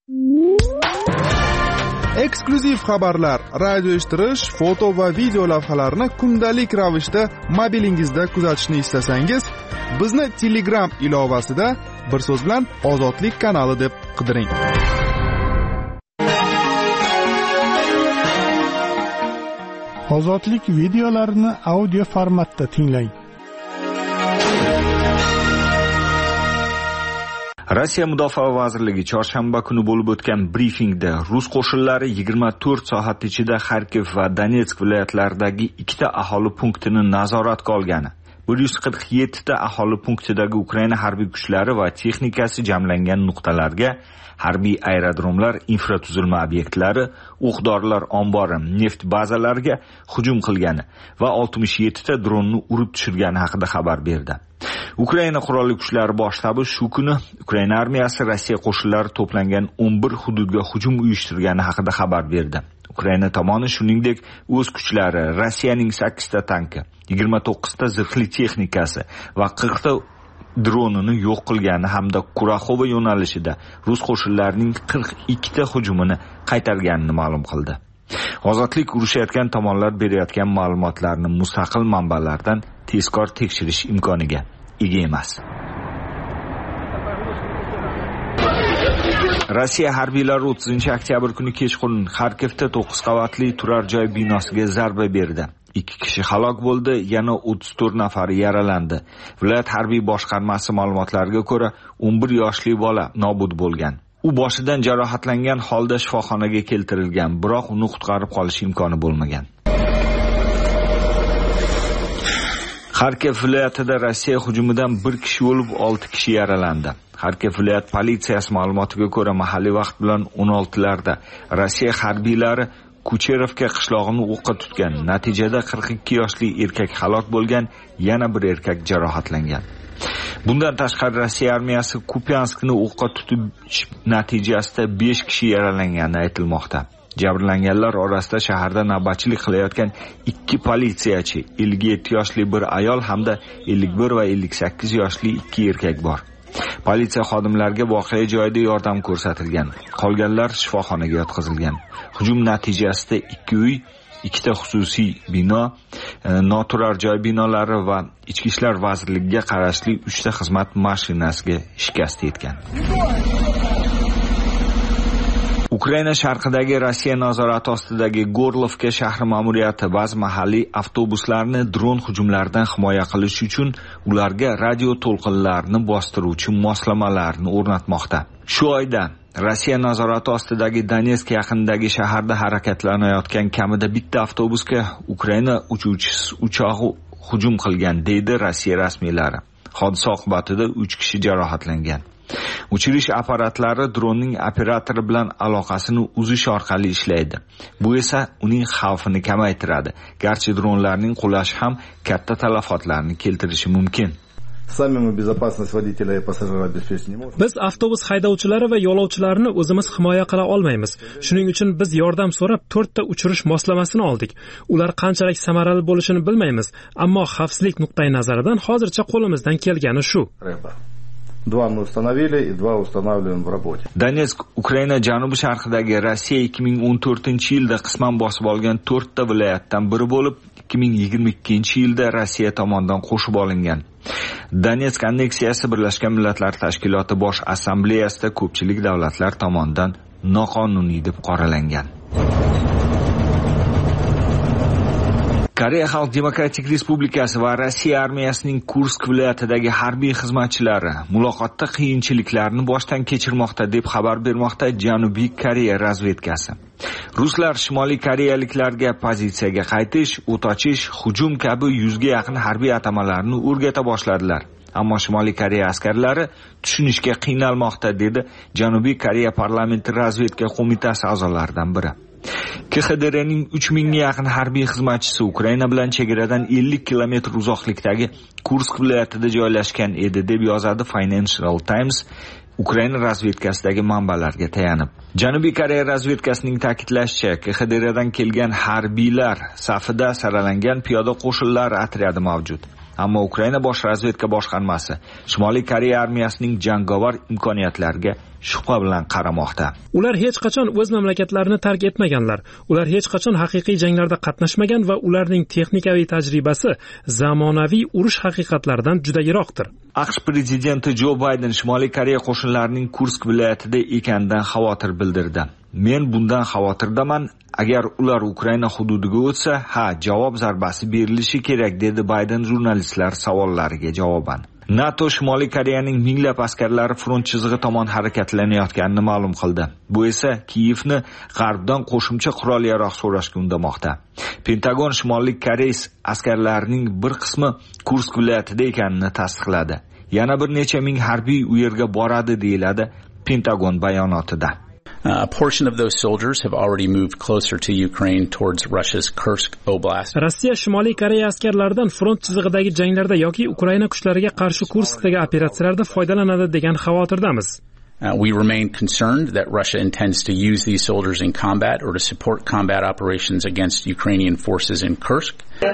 Eksklyuziv xabarlar, radio eshittirish, foto va video lavhalarni kundalik ravishda mobilingizda kuzatishni istasangiz, bizni Telegram ilovasida bir so'z bilan Ozodlik kanali deb qidiring. Ozodlik videolarini audio formatda tinglang. Rossiya Mudofaa vazirligi chorshanba kuni bo'lib o'tgan brifingda rus qo'shinlari 24 soat ichida Xarkiv va Donetsk viloyatlaridagi ikkita aholi punktini nazoratga olgani, 147 ta aholi punktidagi Ukraina harbiy kuchlari va texnikasi jamlangan nuqtalarga, harbiy aerodromlar, infratuzilma obyektlari, o'q-dorilar ombori, neft bazalariga hujum qilgani va 67 ta dronni urib tushirgani haqida xabar berdi. Ukraina qurolli kuchlari bosh shtabi shu kuni Ukraina armiyasi Rossiya qo'shinlari to'plangan 11 hududga hujum uyushtirgani haqida xabar berdi. Ukraina tomoni shuningdek o'z kuchlari Rossiyaning 8 ta tanki, 29 ta zirhli texnikasi va 40 ta dronini yo'q qilgani hamda Kuraxova yo'nalishida rus qo'shinlarining 42 ta hujumini qaytarganini ma'lum qildi. Ozodlik urushayotgan tomonlar berayotgan ma'lumotlarni mustaqil manbalardan tezkor tekshirish imkoniga ega emas. Rossiya harbiylari 30-oktyabr kuni kechqurun Xarkivda 9 qavatli turar joy binosiga zarba berdi. 2 kishi halok bo'ldi, yana 34 nafari yaralandi. Viloyat harbiy boshqarmasi ma'lumotlariga ko'ra, 11 yoshli bola nobud bo'lgan. U boshidan jarohatlangan holda shifoxonaga keltirilgan, biroq uni qutqarib qolish imkoni bo'lmagan. Xarkiv viloyatida Rossiya hujumidan 1 kishi o'lib, 6 kishi yaralandi. Xarkiv viloyat politsiyasi ma'lumotiga ko'ra, mahalliy vaqt bilan 16larda Rossiya harbiylari Kucherovka qishlog'ini o'qqa tutgan. Natijada 42 yoshli erkak halok bo'lgan, yana bir erkak jarohatlangan. Bundan tashqari Rossiya armiyasi Kupyanskni o'qqa tutish natijasida 5 kishi yaralangani aytilmoqda. Jabrlanganlar orasida shaharda navbatchilik qilayotgan 2 politsiyachi, 57 yoshli bir ayol hamda 51 va 58 yoshli 2 erkak bor. Politsiya xodimlariga voqea joyida yordam ko'rsatilgan. Qolganlar shifoxonaga yotqizilgan. Hujum natijasida 2 uy, 2 ta xususiy bino, noturar joy binolari va Ichki ishlar vazirligiga qarashli 3 ta xizmat mashinasiga shikast yetgan. Ukraina sharqidagi Rossiya nazorati ostidagi Gorlovka shahri ma'muriyati ba'zi mahalliy avtobuslarni dron hujumlaridan himoya qilish uchun ularga radio to'lqinlarni bostiruvchi moslamalarni o'rnatmoqda. Shu oyda Rossiya nazorati ostidagi Donetsk yaqinidagi shaharda harakatlanayotgan kamida bitta avtobusga Ukraina uchog'i hujum qilgan, deydi Rossiya rasmiylari. Hodisa oqibatida 3 kishi jarohatlangan. Uchirish apparatlari dronning operatori bilan aloqasini uzish orqali ishlaydi. Bu esa uning xavfini kamaytiradi. Garchi dronlarning qulashi ham katta talafotlarni keltirishi mumkin. Biz avtobus haydovchilari va yo'lovchilarini o'zimiz himoya qila olmaymiz. Shuning uchun biz yordam so'rab 4 ta uchirish moslamasini oldik. Ular qanchalik samarali bo'lishini bilmaymiz, ammo xavfsizlik nuqtai nazaridan hozircha qo'limizdan kelgani shu. 2 мы установили и 2 устанавливаем в работе. Donetsk Ukraina janubi-sharqidagi Rossiya 2014-yilda qisman bosib olgan 4 ta viloyatdan biri bo'lib, 2022-yilda Rossiya tomonidan qo'shib olingan. Donetsk anneksiyasi Birlashgan Millatlar Tashkiloti Bosh Assambleyasida ko'pchilik davlatlar tomonidan noqonuniy deb qoralangan. Koreya Xalq Demokratik Respublikasi va Rossiya armiyasining Kursk viloyatidagi harbiy xizmatchilari muloqotda qiyinchiliklarni boshdan kechirmoqda deb xabar bermoqda Janubiy Koreya razvedkasi. Ruslar Shimoliy koreyaliklarga pozitsiyaga qaytish, o't ochish, hujum kabi 100 ga yaqin harbiy atamalarni o'rgata boshladilar. Ammo Shimoliy Koreya askarlari tushunishga qiynalmoqda, dedi Janubiy Koreya parlamenti razvedka qo'mitasi a'zolaridan biri. KXDRning 3000 ga yaqin harbiy xizmatchisi Ukraina bilan chegaradan 50 kilometr uzoqlikdagi Kursk viloyatida joylashgan edi, deb yozadi Financial Times Ukraina razvedkasidagi manbalarga tayanib. Janubiy Koreya razvedkasining ta'kidlashicha, KXDRdan kelgan harbiylar safida saralangan piyoda qo'shinlar otryadi mavjud. Ammo Ukraina bosh razvedka boshqarmasi Shimoliy Koreya armiyasining jangovar imkoniyatlariga shubha bilan qaramoqda. Ular hech qachon o'z mamlakatlarini tark etmaganlar. Ular hech qachon haqiqiy janglarda qatnashmagan va ularning texnikaviy tajribasi zamonaviy urush haqiqatlaridan juda yiroqdir. AQSh prezidenti Jo Bayden Shimoliy Koreya qo'shinlarining Kursk viloyatida ekanidan xavotir bildirdi. Men bundan xavotirdaman. Agar ular Ukraina hududiga o'tsa, javob zarbasi berilishi kerak, dedi Bayden jurnalistlar savollariga javoban. NATO Shimoliy Koreyaning minglab askarlari front chizig'i tomon harakatlanayotganini ma'lum qildi. Bu esa Kiyevni g'arbdan qo'shimcha qurol-yarog' so'rashga undamoqda. Pentagon Shimoliy Koreya askarlarining bir qismi Kursk viloyatida ekanini tasdiqladi. Yana bir necha ming harbiy u yerga boradi, deyiladi Pentagon bayonotida. A portion of those soldiers have already moved closer to Ukraine towards Russia's Kursk Oblast. Rossiya Shimoliy Koreya askarlaridan front chizig'idagi janglarda yoki Ukraina kuchlariga qarshi Kurskdagi operatsiyalarda foydalanadi degan xavotirdamiz. We remain concerned that Russia intends to use these soldiers in combat or to support combat operations against Ukrainian forces in Kursk.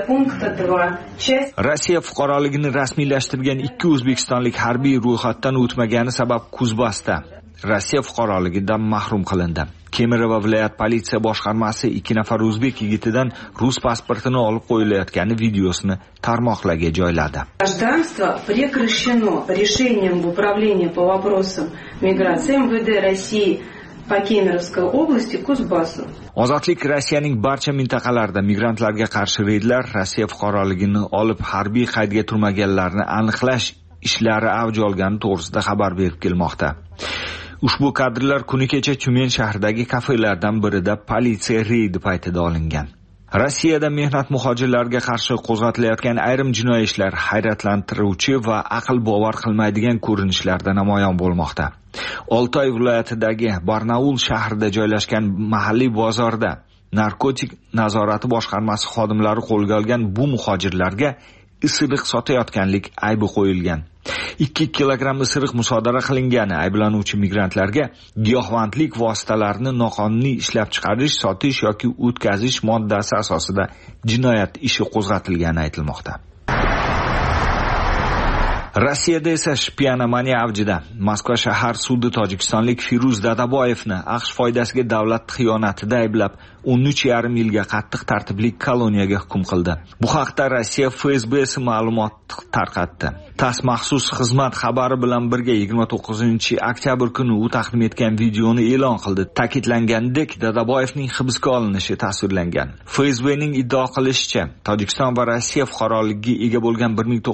Rossiya fuqaroligini rasmiylashtirgan 2 o'zbekistonlik harbiy ro'yxatdan o'tmagani sabab Kuzbasda Rossiya fuqaroligidan mahrum qilindi. Kemerovo viloyat politsiya boshqarmasi 2 nafar o'zbek yigitidan rus pasportini olib qo'yilayotgani videosini tarmoqlarga joyladi. Гражданство прекращено решением в управлении по вопросам миграции МВД России по Кемеровской области Кузбассу. Ozodlik Rossiyaning barcha mintaqalarida migrantlarga qarshi reydlar, Rossiya fuqaroligini olib harbiy qaydga turmaganlarni aniqlash ishlari avj olgani to'g'risida xabar berib kelmoqda. Ushbu kadrlar kuni kecha Tyumen shahridagi kafelardan birida politsiya reydi paytida olingan. Rossiyada mehnat muhojirlarga qarshi qo'zg'atilayotgan ayrim jinoiy ishlar hayratlantiruvchi va aql bovar qilmaydigan ko'rinishlarda namoyon bo'lmoqda. Oltoy viloyatidagi Barnaul shahrida joylashgan mahalliy bozorda narkotik nazorati boshqarmasi xodimlari qo'lga olgan bu muhojirlarga isiriq sotayotganlik aybi qo'yilgan. 2 kilogramm isiriq musodara qilingani ayblanuvchi migrantlarga giyohvandlik vositalarini noqonuniy ishlab chiqarish, sotish yoki o'tkazish moddasi asosida jinoyat ishi qo'zg'atilgani aytilmoqda. Rossiyada esa shpionomaniya avjida. Moskva shahar sudi tojikistonlik Firuz Dadaboyevni AQSh foydasiga davlat xiyonatida ayblab 13,5 yilga qattiq tartiblik koloniyaga hukm qildi. Bu haqda Rossiya FSBsi ma'lumot tarqatdi. TASS maxsus xizmat xabari bilan birga 29-oktyabr kuni u taqdim etgan videoni e'lon qildi. Ta'kidlanganidek, Dadaboyevning hibsga olinishi tasvirlangan. FSBning iddio qilishicha, Tojikiston va Rossiya fuqaroligiga ega bo'lgan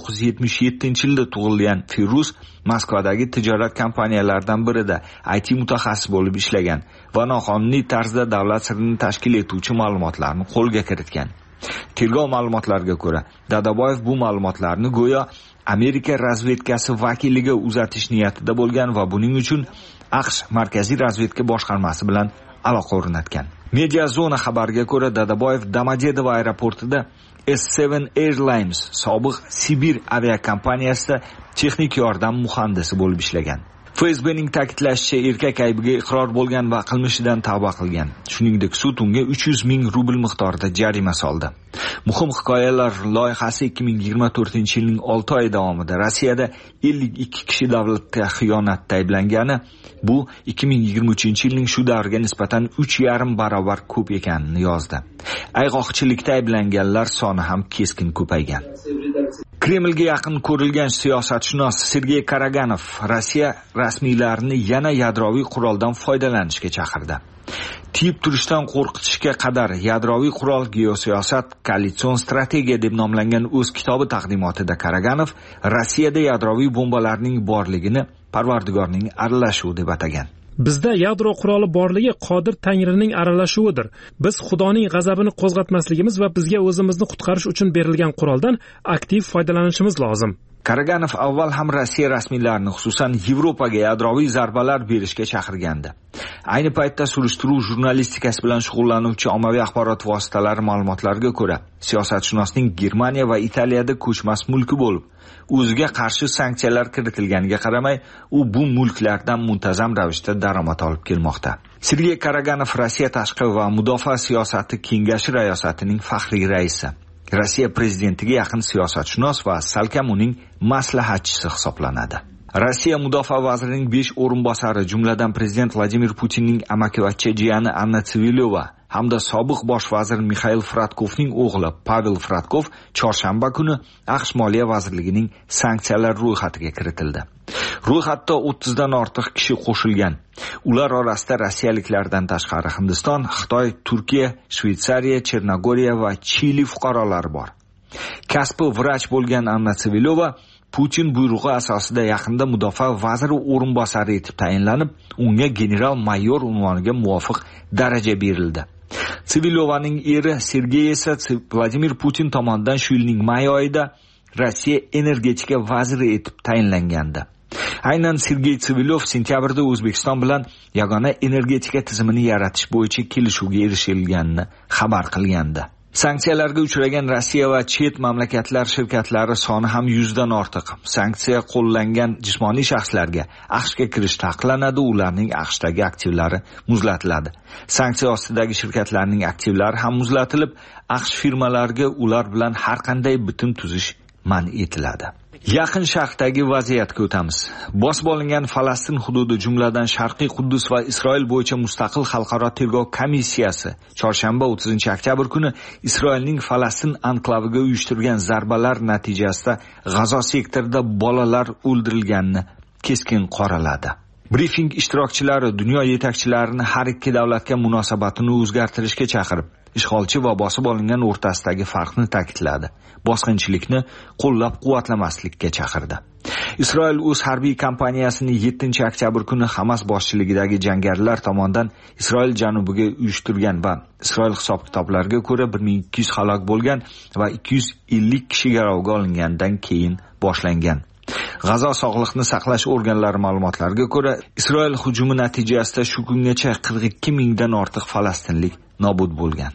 1977-yilda tug'ilgan Firuz Moskvadagi tijorat kompaniyalaridan birida IT mutaxassis bo'lib ishlagan va noqonuniy tarzda davlat sirini tashkil etuvchi ma'lumotlarni qo'lga kiritgan. Tergov ma'lumotlariga ko'ra, Dadaboyev bu ma'lumotlarni go'yo Amerika razvedkasi vakiliga uzatish niyatida bo'lgan va buning uchun AQSh Markaziy razvedka boshqarmasi bilan aloqa o'rnatgan. Media Zona xabariga ko'ra, Dadaboyev Domodedovo aeroportida S7 Airlines sobiq Sibir aviakompaniyasida texnik yordam muhandisi bo'lib ishlagan. FSBning ta'kidlashicha, erkak aybiga iqror bo'lgan va qilmishidan tavba qilgan. Shuningdek, sud unga 300 ming rubl miqdorida jarima soldi. Muhim hikoyalar loyihasi 2024-yilning 6 oyi davomida Rossiyada 52 kishi davlatga xiyonatda ayblangani, bu 2023-yilning shu davriga nisbatan 3,5 barobar ko'p ekanini yozdi. Ayg'oqchilikda ayblanganlar soni ham keskin ko'paygan. Kremlga yaqin ko'rilgan siyosatshunos Sergey Karaganov Rossiya rasmiylarini yana yadroviy quroldan foydalanishga chaqirdi. Tiyib turishdan qo'rqitishga qadar yadroviy qurol, geosiyosat, koalitsion strategiya deb nomlangan o'z kitobi taqdimotida Karaganov Rossiyada yadroviy bombalarning borligini Parvardigorning aralashuvi deb atagan. Bizda yadro quroli borligi Qodir Tangrining aralashuvidir. Biz Xudoning g'azabini qo'zg'atmasligimiz va bizga o'zimizni qutqarish uchun berilgan quroldan aktiv foydalanishimiz lozim. Karaganov avval ham Rossiya rasmiylarini, xususan Yevropaga yadroviy zarbalar berishga chaqirgandi. Ayni paytda surishtiruv jurnalistikasi bilan shug'ullanuvchi ommaviy axborot vositalari ma'lumotlariga ko'ra, siyosatshunosning Germaniya va Italiyada ko'chmas mulki bo'lib, o'ziga qarshi sanksiyalar kiritilganiga qaramay, u bu mulklardan muntazam ravishda daromad olib kelmoqda. Sergey Karaganov Rossiya tashqi va mudofaa siyosati kengashi rayosatining faxriy raisi. Rossiya prezidentiga yaqin siyosatshunos va salkam uning maslahatchisi hisoblanadi. Rossiya mudofaa vazirining 5 o'rinbosari, jumladan prezident Vladimir Putinning amakivachcha jiyani Anna Tsivilyova hamda sobiq bosh vazir Mixail Fradkovning o'g'li Pavel Fradkov chorshanba kuni AQSh Moliya vazirligining sanksiyalar ro'yxatiga kiritildi. Ro'yxatda 30 dan ortiq kishi qo'shilgan. Ular orasida rossiyaliklardan tashqari Hindiston, Xitoy, Turkiya, Shveysariya, Chernogoriya va Chili fuqarolari bor. Kasbi vrach bo'lgan Anna Tsivilyova Putin buyrug'i asosida yaqinda mudofaa vaziri o'rinbosari etib tayinlanib, unga general-mayor unvoniga muvofiq daraja berildi. Tsivilyovaning eri Sergey esa Vladimir Putin tomonidan shu yilning may oyida Rossiya energetika vaziri etib tayinlangandi. Aynan Sergey Tsivilyov sentyabrda O'zbekiston bilan yagona energetika tizimini yaratish bo'yicha kelishuvga erishilganini xabar qilgandi. Sanksiyalarga uchragan Rossiya va chet mamlakatlar shirkatlari soni ham 100 dan ortiq. Sanksiya qo'llangan jismoniy shaxslarga AQShga kirish taqiqlanadi, ularning AQShdagi aktivlari muzlatiladi. Sanksiya ostidagi shirkatlarning aktivlari ham muzlatilib, AQSh firmalariga ular bilan har qanday bitim tuzish man etiladi. Yaqin Sharqdagi vaziyatga o'tamiz. Bosib olingan Falastin hududi, jumladan Sharqiy Quddus va Isroil bo'yicha mustaqil xalqaro tergov komissiyasi chorshanba 30-oktyabr kuni Isroilning Falastin anklaviga uyushtirgan zarbalar natijasida G'azo sektorida bolalar o'ldirilganini keskin qoraladi. Brifing ishtirokchilari dunyo yetakchilarini har ikki davlatga munosabatini o'zgartirishga chaqirib, ishg'olchi va bosib olingan o'rtasidagi farqni ta'kidladi. Bosqinchilikni qo'llab-quvvatlamaslikka chaqirdi. Isroil o'z harbiy kampaniyasini 7-oktyabr kuni Hamas boshchiligidagi jangarilar tomonidan Isroil janubiga uyushtirgan va Isroil hisob-kitoblariga ko'ra 1200 halok bo'lgan va 250 kishi garovga olingandan keyin boshlangan. G'azo sog'liqni saqlash organlari ma'lumotlariga ko'ra, Isroil hujumi natijasida shu kungacha 42 mingdan ortiq falastinlik nobud bo'lgan.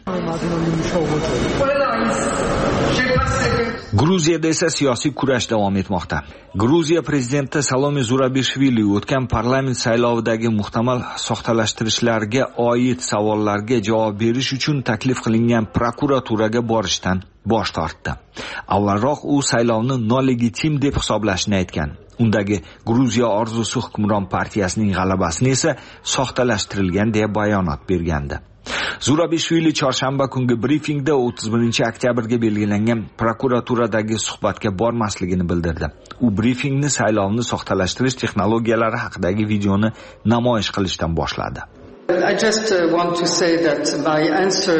Gruziyada esa siyosiy kurash davom etmoqda. Gruziya prezidenti Salome Zurabishvili o'tgan parlament saylovidagi muhtamal soxtalashtirishlarga oid savollarga javob berish uchun taklif qilingan prokuraturaga borishdan bosh tortdi. Avvalroq u saylovni nolegitim deb hisoblashini aytgan. Undagi Gruziya orzusi hukmron partiyasining g'alabasini esa soxtalashtirilgan deya bayonot bergandi. Zurabishvili chorshanba kungi brifingda 31-oktyabrga belgilangan prokuraturadagi suhbatga bormasligini bildirdi. U brifingni saylovni soxtalashtirish texnologiyalari haqidagi videoni namoyish qilishdan boshladi. I just want to say that my answer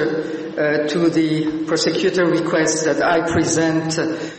to the prosecutor request that I present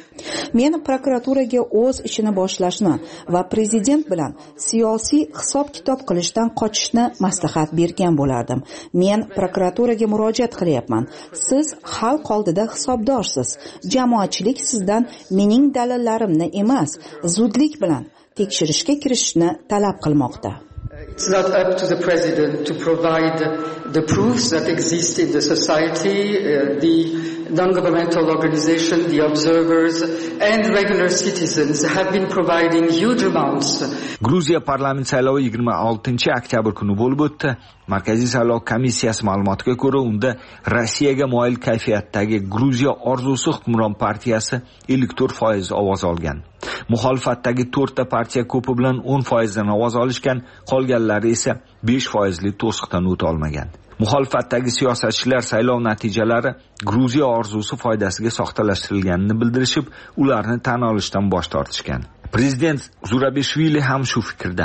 Men prokuraturaga o'z ishini boshlashni va prezident bilan siyosiy hisob-kitob qilishdan qochishni maslahat bergan bo'lardim. Men prokuraturaga murojaat qilyapman. Siz xalq oldida hisobdorsiz. Jamoatchilik sizdan mening dalillarimni emas, zudlik bilan tekshirishga kirishni talab qilmoqda. It's not up to the president to provide the proofs that exist in the society, the non-governmental organizations, the observers and regular citizens have been providing huge amounts. Gruziya parlament saylovi 26-oktyabr kuni bo'lib o'tdi. Markaziy saylov komissiyasi ma'lumotiga ko'ra, unda Rossiyaga moyil kayfiyatdagi Gruziya orzusi hukmron partiyasi 54% ovoz olgan. Muxolifatdagi 4 ta partiya ko'pi bilan 10% dan ovoz olishgan, qolganlari esa 5% to'siqdan o'ta olmagan. Muxolifatdagi siyosatchilar saylov natijalari Gruziya orzusi foydasiga soxtalashtirilganini bildirishib, ularni tan olishdan bosh tortishgan. Prezident Zurabishvili ham shu fikrda.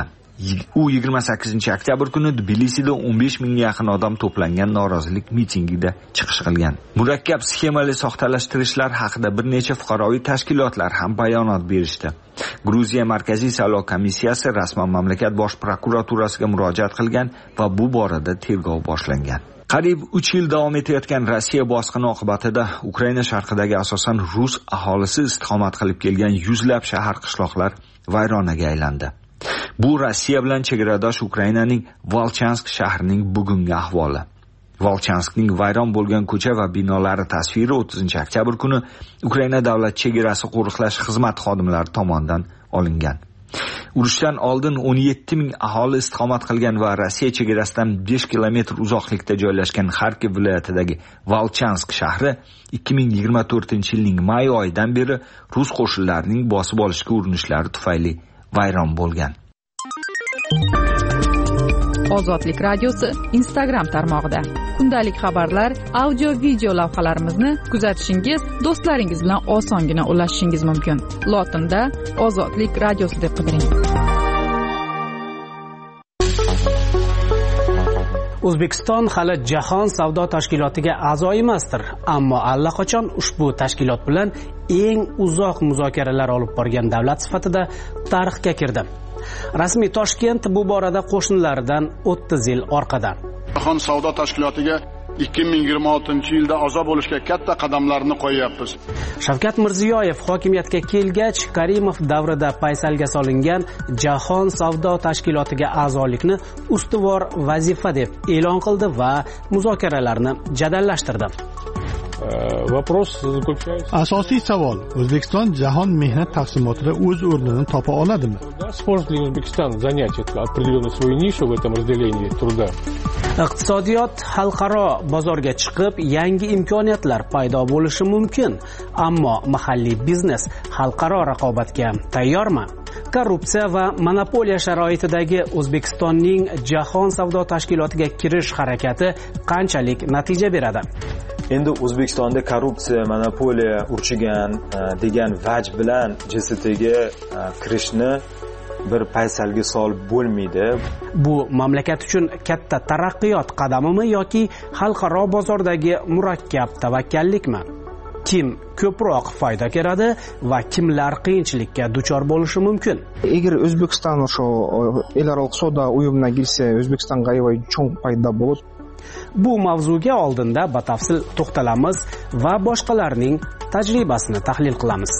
U 28-oktyabr kuni Tbilisida 15 mingga yaqin odam to'plangan norozilik mitingida chiqish qilgan. Murakkab sxemali soxtalashtirishlar haqida bir necha fuqaroviy tashkilotlar ham bayonot berishdi. Gruziya Markaziy saylov komissiyasi rasman mamlakat bosh prokuraturasiga murojaat qilgan va bu borada tergov boshlangan. Qariyb 3 yil davom etayotgan Rossiya bosqini oqibatida Ukraina sharqidagi asosan rus aholisi istiqomat qilib kelgan yuzlab shahar qishloqlar vayronaga aylandi. Bu Rossiya bilan chegaradosh Ukrainaning Volchansk shahrining bugungi ahvoli. Volchanskning vayron bo'lgan ko'cha va binolari tasviri 30-oktyabr kuni Ukraina davlat chegarasi qo'riqlash xizmati xodimlari tomonidan olingan. Urushdan oldin 17 ming aholi istiqomat qilgan va Rossiya chegarasidan 5 kilometr uzoqlikda joylashgan Xarkov viloyatidagi Volchansk shahri 2024-yilning may oyidan beri rus qo'shinlarining bosib olishga urinishlari tufayli vayron bo'lgan. Ozodlik radiosi Instagram tarmog'ida kundalik xabarlar, audio, video lavhalarimizni kuzatishingiz, do'stlaringiz bilan osongina ulashishingiz mumkin. Lotinda Ozodlik radiosi deb qidiring. O'zbekiston hali Jahon savdo tashkilotiga a'zo emasdir, ammo allaqachon ushbu tashkilot bilan eng uzoq muzokaralar olib borgan davlat sifatida tarixga kirdi. Rasmiy Toshkent bu borada qo'shnilaridan 30 yil orqada. Jahon savdo tashkilotiga 2026-yilda a'zo bo'lishga katta qadamlarni qo'yyapmiz. Shavkat Mirziyoyev hokimiyatga kelgach, Karimov davrida paysalga solingan Jahon savdo tashkilotiga a'zolikni ustuvor vazifa deb e'lon qildi va muzokaralarni jadallashtirdi. Asosiy savol: O'zbekiston jahon mehnat taqsimotida o'z o'rnini topa oladimi? Iqtisodiyot xalqaro bozorga chiqib, yangi imkoniyatlar paydo bo'lishi mumkin, ammo mahalliy biznes xalqaro raqobatga tayyormi? Korrupsiya va monopoliya sharoitidagi O'zbekistonning Jahon savdo tashkilotiga kirish harakati qanchalik natija beradi? Endi O'zbekistonda korrupsiya, monopoliya urchigan degan vaj bilan JSTga kirishni bir paysalga solib bo'lmaydi. Bu mamlakat uchun katta taraqqiyot qadamimi yoki xalqaro bozordagi murakkab tavakkallikmi? Kim ko'proq foyda ko'radi va kimlar qiyinchilikka duchor bo'lishi mumkin? Agar O'zbekiston shu elaro savdo uyumiga kirsa, O'zbekistonga cho'ng foyda bo'ladi. Bu mavzuga oldinda batafsil to'xtalamiz va boshqalarning tajribasini tahlil qilamiz.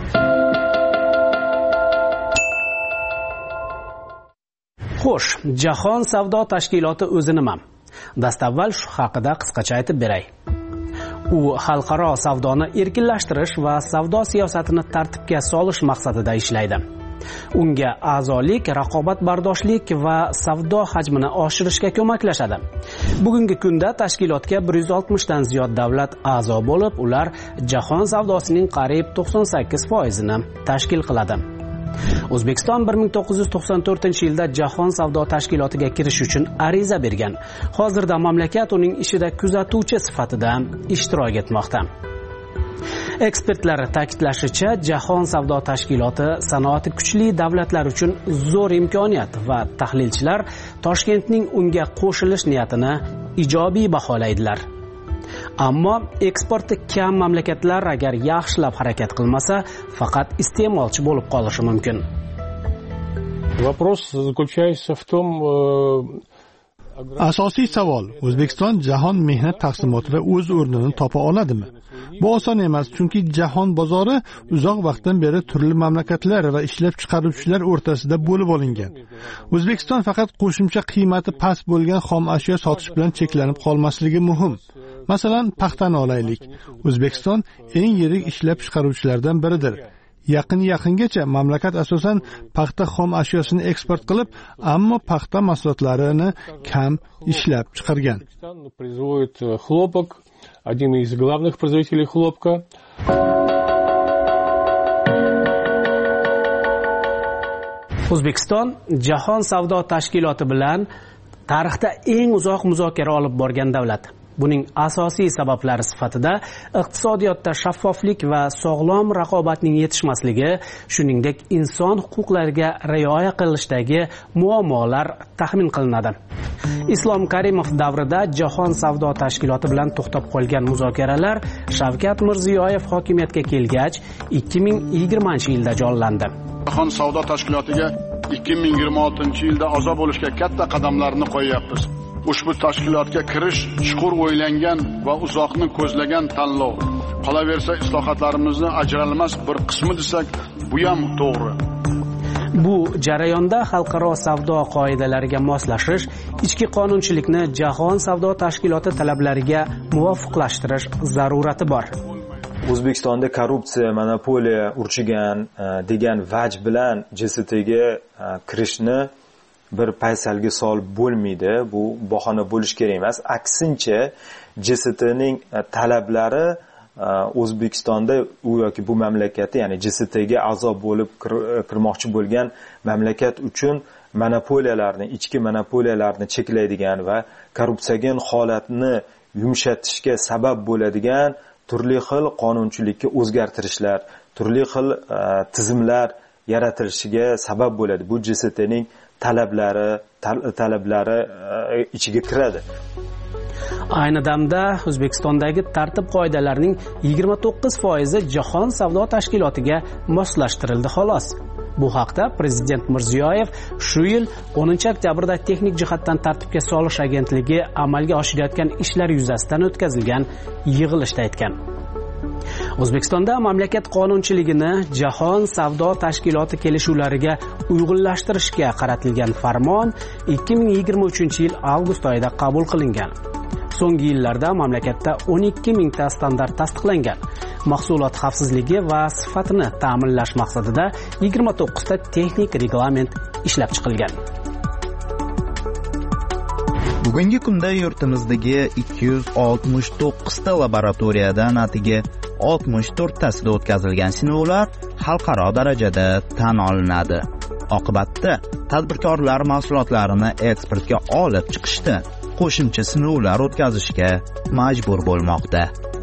Xo'sh, Jahon savdo tashkiloti o'zi nima? Dastavval shu haqida qisqacha aytib beray. U xalqaro savdoni erkinlashtirish va savdo siyosatini tartibga solish maqsadida ishlaydi. Unga a'zolik, raqobatbardoshlik va savdo hajmini oshirishga ko'maklashadi. Bugungi kunda tashkilotga 160 dan ziyod davlat a'zo bo'lib, ular jahon savdosining qariyb 98%ni tashkil qiladi. O'zbekiston 1994-yilda Jahon savdo tashkilotiga kirish uchun ariza bergan. Hozirda mamlakat uning ishida kuzatuvchi sifatida ishtirok etmoqda. Ekspertlar ta'kidlashicha, Jahon savdo tashkiloti sanoati kuchli davlatlar uchun zo'r imkoniyat va tahlilchilar Toshkentning unga qo'shilish niyatini ijobiy baholaydilar. Ammo eksporti kam mamlakatlar agar yaxshilab harakat qilmasa, faqat iste'molchi bo'lib qolishi mumkin. Asosiy savol: O'zbekiston jahon mehnat taqsimotida o'z o'rnini topa oladimi? Bu oson emas, chunki jahon bozori uzoq vaqtdan beri turli mamlakatlar va ishlab chiqaruvchilar o'rtasida bo'lib olingan. O'zbekiston faqat qo'shimcha qiymati past bo'lgan xom ashyo sotish bilan cheklanib qolmasligi muhim. Masalan, paxtani olaylik. O'zbekiston eng yirik ishlab chiqaruvchilardan biridir. Yaqingacha mamlakat asosan paxta xom ashyosini eksport qilib, ammo paxta mahsulotlarini kam ishlab chiqargan. Один из главных производителей хлопка. O'zbekiston Jahon savdo tashkiloti bilan tarixda eng uzoq muzokara olib borgan davlat. Buning asosiy sabablari sifatida iqtisodiyotda shaffoflik va sog'lom raqobatning yetishmasligi, shuningdek inson huquqlariga rioya qilishdagi muammolar taxmin qilinadi. Islom Karimov davrida Jahon savdo tashkiloti bilan to'xtab qolgan muzokaralar Shavkat Mirziyoyev hokimiyatga kelgach 2020-yilda jonlandi. Jahon savdo tashkilotiga 2026-yilda a'zo bo'lishga katta qadamlarni qo'yyapmiz. Ushbu tashkilotga kirish chuqur o'ylangan va uzoqni ko'zlagan tanlov. Qolaversa, islohotlarimizning ajralmas bir qismi desak, bu ham to'g'ri. Bu jarayonda xalqaro savdo qoidalariga moslashish, ichki qonunchilikni Jahon savdo tashkiloti talablariga muvofiqlashtirish zarurati bor. O'zbekistonda korrupsiya, monopoliya urchigan degan vaj bilan JSTga kirishni bir paysalga solib bo'lmaydi. Bu bahona bo'lish kerak emas. Aksincha, JSTning talablari O'zbekistonda u yoki bu mamlakatda, ya'ni JSTga a'zo bo'lib kirmoqchi bo'lgan mamlakat uchun monopoliyalarni, ichki monopoliyalarni cheklaydigan va korrupsiogen holatni yumshatishga sabab bo'ladigan turli xil qonunchilikka o'zgartirishlar, turli xil tizimlar yaratilishiga sabab bo'ladi. Bu JSTning talablari ichiga kiradi. Ayni damda O'zbekistondagi tartib qoidalarining 29% Jahon savdo tashkilotiga moslashtirildi xolos. Bu haqda Prezident Mirziyoyev shu yil 10-oktyabrda texnik jihatdan tartibga solish agentligi amalga oshirayotgan ishlar yuzasidan o'tkazilgan yig'ilishda aytgan. O'zbekistonda mamlakat qonunchiligini Jahon savdo tashkiloti kelishuvlariga uyg'unlashtirishga qaratilgan farmon 2023-yil avgust oyida qabul qilingan. So'nggi yillarda mamlakatda 12 mingta standart tasdiqlangan. Mahsulot xavfsizligi va sifatini ta'minlash maqsadida 29 ta texnik reglament ishlab chiqilgan. Bugungi kunda yurtimizdagi 269 ta laboratoriyadan atigi 64 tasida o'tkazilgan sinovlar xalqaro darajada tan olinadi. Oqibatda tadbirkorlar mahsulotlarini eksportga olib chiqishdi. Qo'shimcha sinovlar o'tkazishga majbur bo'lmoqda.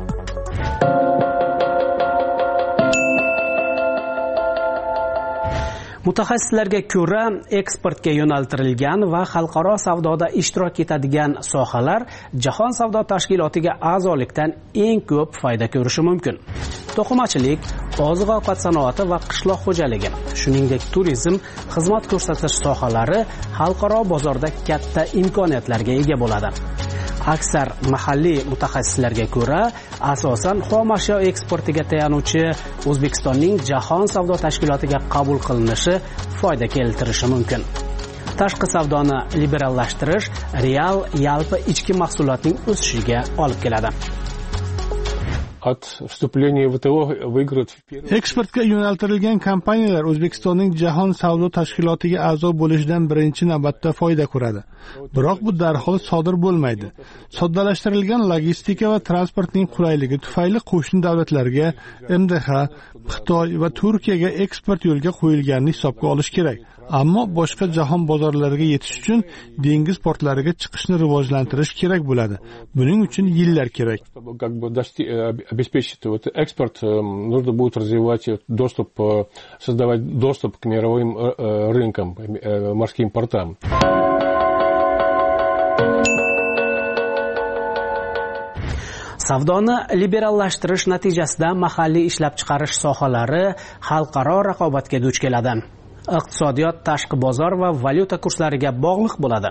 Mutaxassislarga ko'ra, eksportga yo'naltirilgan va xalqaro savdoda ishtirok etadigan sohalar Jahon savdo tashkilotiga a'zolikdan eng ko'p foyda ko'rishi mumkin. To'qimachilik, oziq-ovqat sanoati va qishloq xo'jaligi, shuningdek turizm, xizmat ko'rsatish sohalari xalqaro bozorda katta imkoniyatlarga ega bo'ladi. Aksar mahalliy mutaxassislarga ko'ra, asosan xom ashyo eksportiga tayanuvchi O'zbekistonning Jahon savdo tashkilotiga qabul qilinishi foyda keltirishi mumkin. Tashqi savdoni liberallashtirish real yalpi ichki mahsulotning o'sishiga olib keladi. Eksportga yo'naltirilgan kompaniyalar O'zbekistonning Jahon savdo tashkilotiga a'zo bo'lishidan birinchi navbatda foyda ko'radi. Biroq bu darhol sodir bo'lmaydi. Soddalashtirilgan logistika va transportning qulayligi tufayli qo'shni davlatlarga, MDH, Xitoy va Turkiyaga eksport yo'lga qo'yilganini hisobga olish kerak. Ammo boshqa jahon bozorlariga yetish uchun dengiz portlariga chiqishni rivojlantirish kerak bo'ladi. Buning uchun yillar kerak. Обеспечить экспорт, нужно будет развивать доступ, создавать доступ к мировым рынкам, морским портам. Savdoni liberallashtirish natijasida mahalliy ishlab chiqarish sohalari xalqaro raqobatga duch keladi. Iqtisodiyot tashqi bozor va valyuta kurslariga bog'liq bo'ladi.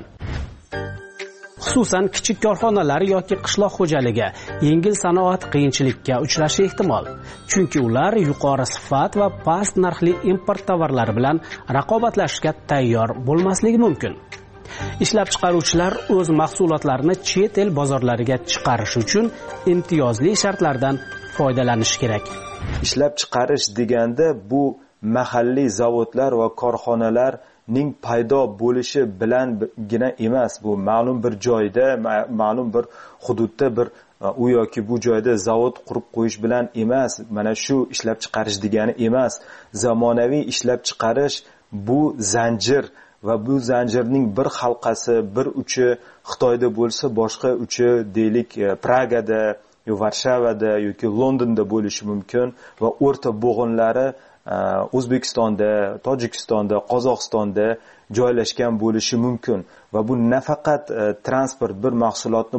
Xususan kichik korxonalar yoki qishloq xo'jaligi, yengil sanoat qiyinchilikka uchrashi ehtimol. Chunki ular yuqori sifat va past narxli import tovarlari bilan raqobatlashishga tayyor bo'lmasligi mumkin. Ishlab chiqaruvchilar o'z mahsulotlarini chet el bozorlariga chiqarish uchun imtiyozli shartlardan foydalanishi kerak. Ishlab chiqarish deganda bu mahalliy zavodlar va korxonalarning paydo bo'lishi bilangina emas. Bu ma'lum bir joyda, ma'lum bir hududda bir u yoki bu joyda zavod qurib qo'yish bilan emas. Mana shu ishlab chiqarish degani emas. Zamonaviy ishlab chiqarish bu zanjir va bu zanjirning bir halqasi, bir uchi Xitoyda bo'lsa, boshqa uchi deylik Pragada, Varshavada yoki Londonda bo'lishi mumkin va o'rta bo'g'inlari O'zbekistonda, Tojikistonda, Qozog'istonda joylashgan bo'lishi mumkin va bu nafaqat transport bir mahsulotni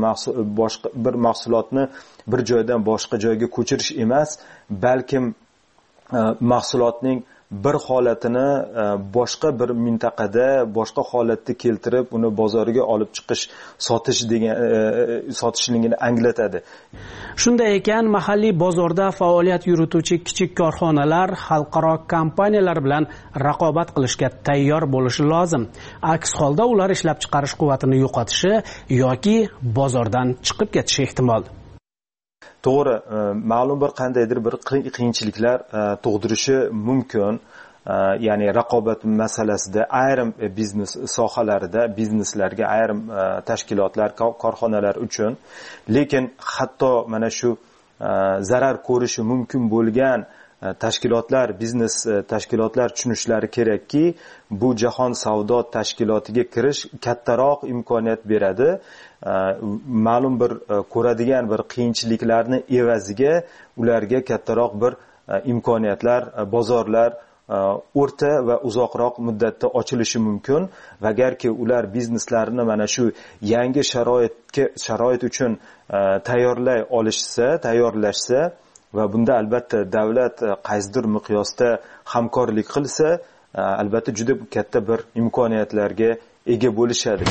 bir mahsulotni bir joydan boshqa joyga ko'chirish emas, balkim mahsulotning bir holatini boshqa bir mintaqada boshqa holatda keltirib uni bozorga olib chiqish, sotishligini anglatadi. Shunday ekan, mahalliy bozorda faoliyat yurituvchi kichik korxonalar xalqaro kompaniyalar bilan raqobat qilishga tayyor bo'lishi lozim. Aks holda ular ishlab chiqarish quvvatini yo'qotishi yoki bozordan chiqib ketishi ehtimol. To'g'ri, ma'lum bir qandaydir bir qiyinchiliklar tug'dirishi mumkin. Ya'ni raqobat masalasida ayrim biznes sohalarida, bizneslarga, ayrim tashkilotlar, korxonalar uchun. Lekin hatto mana shu zarar ko'rishi mumkin bo'lgan tashkilotlar, biznes tashkilotlar tushunishlari kerakki, bu jahon savdo tashkilotiga kirish kattaroq imkoniyat beradi. Ma'lum bir ko'radigan bir qiyinchiliklarni evaziga ularga kattaroq bir imkoniyatlar, bozorlar o'rta va uzoqroq muddatda ochilishi mumkin. Va agarki ular bizneslarini mana shu yangi sharoit uchun tayyorlashsa va bunda albatta davlat qaysidir miqyosda hamkorlik qilsa, albatta juda katta bir imkoniyatlarga ega bo'lishadi.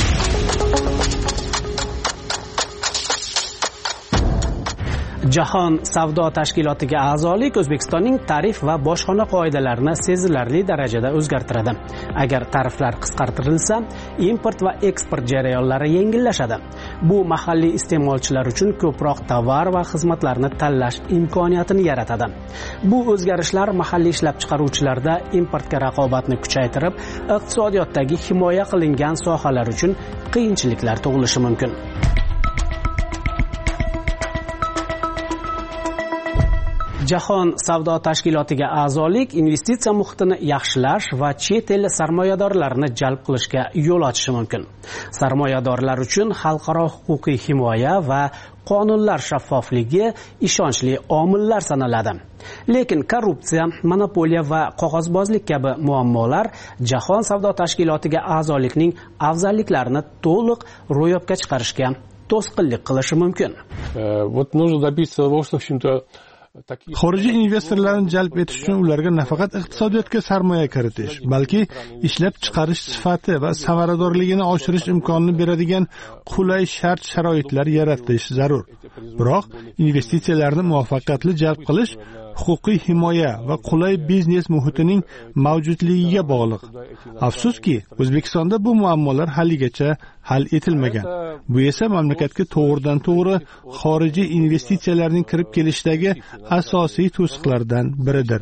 Jahon savdo tashkilotiga a'zolik O'zbekistonning tarif va bojxona qoidalarini sezilarli darajada o'zgartiradi. Agar tariflar qisqartirilsa, import va eksport jarayonlari yengillashadi. Bu mahalliy iste'molchilar uchun ko'proq tovar va xizmatlarni tanlash imkoniyatini yaratadi. Bu o'zgarishlar mahalliy ishlab chiqaruvchilarda importga raqobatni kuchaytirib, iqtisodiyotdagi himoya qilingan sohalar uchun qiyinchiliklar tug'ilishi mumkin. Jahon savdo tashkilotiga a'zolik investitsiya muhitini yaxshilash va chet el sarmoyadorlarini jalb qilishga yo'l ochishi mumkin. Sarmoyadorlar uchun xalqaro huquqiy himoya va qonunlar shaffofligi ishonchli omillar sanaladi. Lekin korrupsiya, monopoliya va qog'ozbozlik kabi muammolar Jahon savdo tashkilotiga a'zolikning afzalliklarini to'liq ro'yobga chiqarishga to'sqinlik qilishi mumkin. Вот нужно добиться того, что, в общем-то, xorijiy investorlarni jalb etish uchun ularga nafaqat iqtisodiyotga sarmoya kiritish, balki ishlab chiqarish sifati va samaradorligini oshirish imkonini beradigan qulay shart-sharoitlar yaratish zarur. Biroq investitsiyalarni muvaffaqiyatli jalb qilish huquqiy himoya va qulay biznes muhitining mavjudligiga bog'liq. Afsuski, O'zbekistonda bu muammolar haligacha hal etilmagan. Bu esa mamlakatga to'g'ridan-to'g'ri xorijiy investitsiyalarning kirib kelishdagi asosiy to'siqlardan biridir.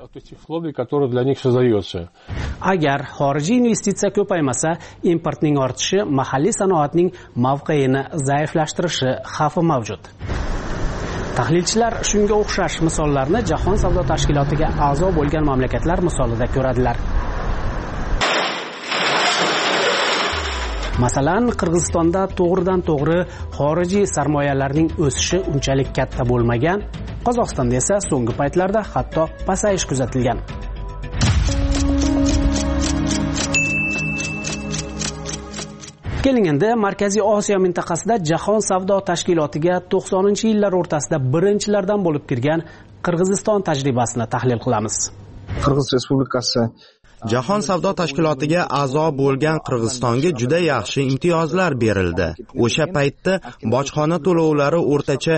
Agar xorijiy investitsiya ko'paymasa, importning ortishi mahalliy sanoatning mavqeini zaiflashtirishi xavfi mavjud. Tahlilchilar shunga o'xshash misollarni Jahon savdo tashkilotiga a'zo bo'lgan mamlakatlar misolida ko'radilar. Masalan, Qirg'izistonda to'g'ridan-to'g'ri xorijiy sarmoyalarning o'sishi unchalik katta bo'lmagan, Qozog'istonda esa so'nggi paytlarda hatto pasayish kuzatilgan. Keling endi Markaziy Osiyo mintaqasida Jahon savdo tashkilotiga 90-yillar o'rtasida birinchilardan bo'lib kirgan Qirg'iziston tajribasini tahlil qilamiz. Qirg'iz Respublikasi Jahon savdo tashkilotiga a'zo bo'lgan Qirg'izistonga juda yaxshi imtiyozlar berildi. O'sha paytda bojxona to'lovlari o'rtacha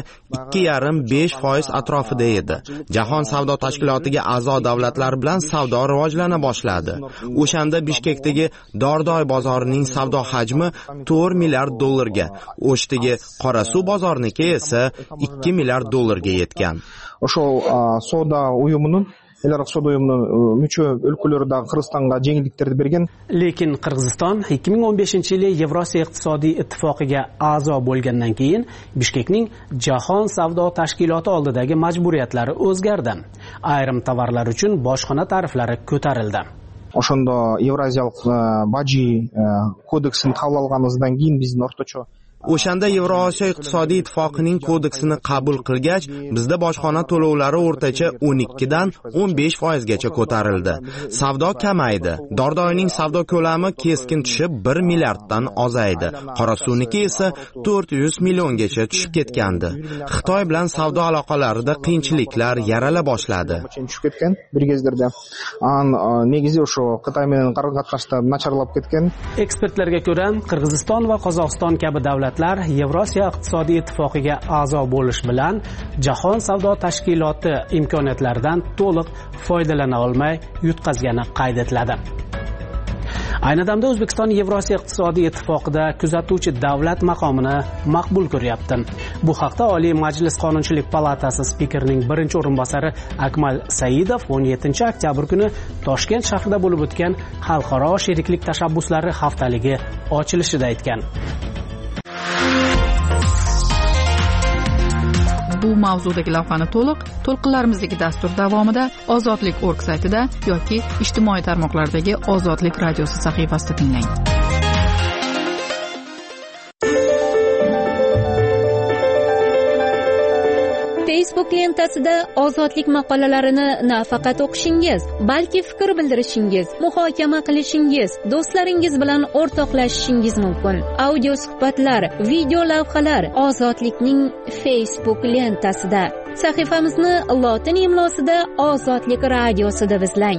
2,5% atrofida edi. Jahon savdo tashkilotiga a'zo davlatlar bilan savdo rivojlana boshladi. O'shanda Bishkekdagi Dordoy bozorining savdo hajmi 4 milliard dollarga, O'shdagi Qorasuv bozorniki esa 2 milliard dollarga yetgan. O'sha savdo uyumining Elaro savdo uyumining mucho o'lkalarida Qirg'izistonga yengilliklarni bergan. Lekin Qirg'iziston 2015-yili Yevrosiyo iqtisodiy ittifoqiga a'zo bo'lgandan keyin Bishkekning Jahon savdo tashkiloti oldidagi majburiyatlari o'zgardi. Ayrim tovarlar uchun bojxona tariflari ko'tarildi. O'shanda Yevroziyalik baji kodeksini qabul olganimizdan keyin bizning o'rtacha O'shanda Yevrosiyo iqtisodiy ittifoqining kodeksini qabul qilgach, bizda bojxona to'lovlari o'rtacha 12 dan 15% gacha ko'tarildi. Savdo kamaydi. Dordoyning savdo ko'lami keskin tushib 1 milliarddan ozaydi. Qorasuvniki esa 400 milliongacha tushib ketgandi. Xitoy bilan savdo aloqalarida qiyinchiliklar yarala boshladi. Tushib ketgan bir kezderda. Negizi o'sha Xitoy bilan qaror-qatnashda nacharlab ketgan. Ekspertlarga ko'ra, Qirg'iziston va Qozog'iston kabi davlatlar Yevrosiyo iqtisodiy ittifoqiga a'zo bo'lish bilan Jahon savdo tashkiloti imkoniyatlaridan to'liq foydalana olmay yutqazgani qayd etiladi. Ayni damda O'zbekiston Yevrosiyo iqtisodiy ittifoqida kuzatuvchi davlat maqomini maqbul ko'ryapti. Bu haqda Oliy Majlis Qonunchilik palatasi spikerining birinchi o'rinbosari Akmal Saidov 17 oktyabr kuni Toshkent shahrida bo'lib o'tgan Xalqaro sheriklik tashabbuslari haftaligi ochilishida aytgan. Bu mavzudagi lavhani to'lqinlarimizdagi dastur davomida ozodlik.org saytida yoki ijtimoiy tarmoqlardagi Ozodlik radiosi sahifasida tinglang. Facebook lentasida ozodlik maqolalarini nafaqat o'qishingiz, balki fikr bildirishingiz, muhokama qilishingiz, do'stlaringiz bilan o'rtoqlashishingiz mumkin. Audio suhbatlar, video lavhalar ozodlikning Facebook lentasida. Sahifamizni lotin imlosida Ozodlik radiosi deb izlang.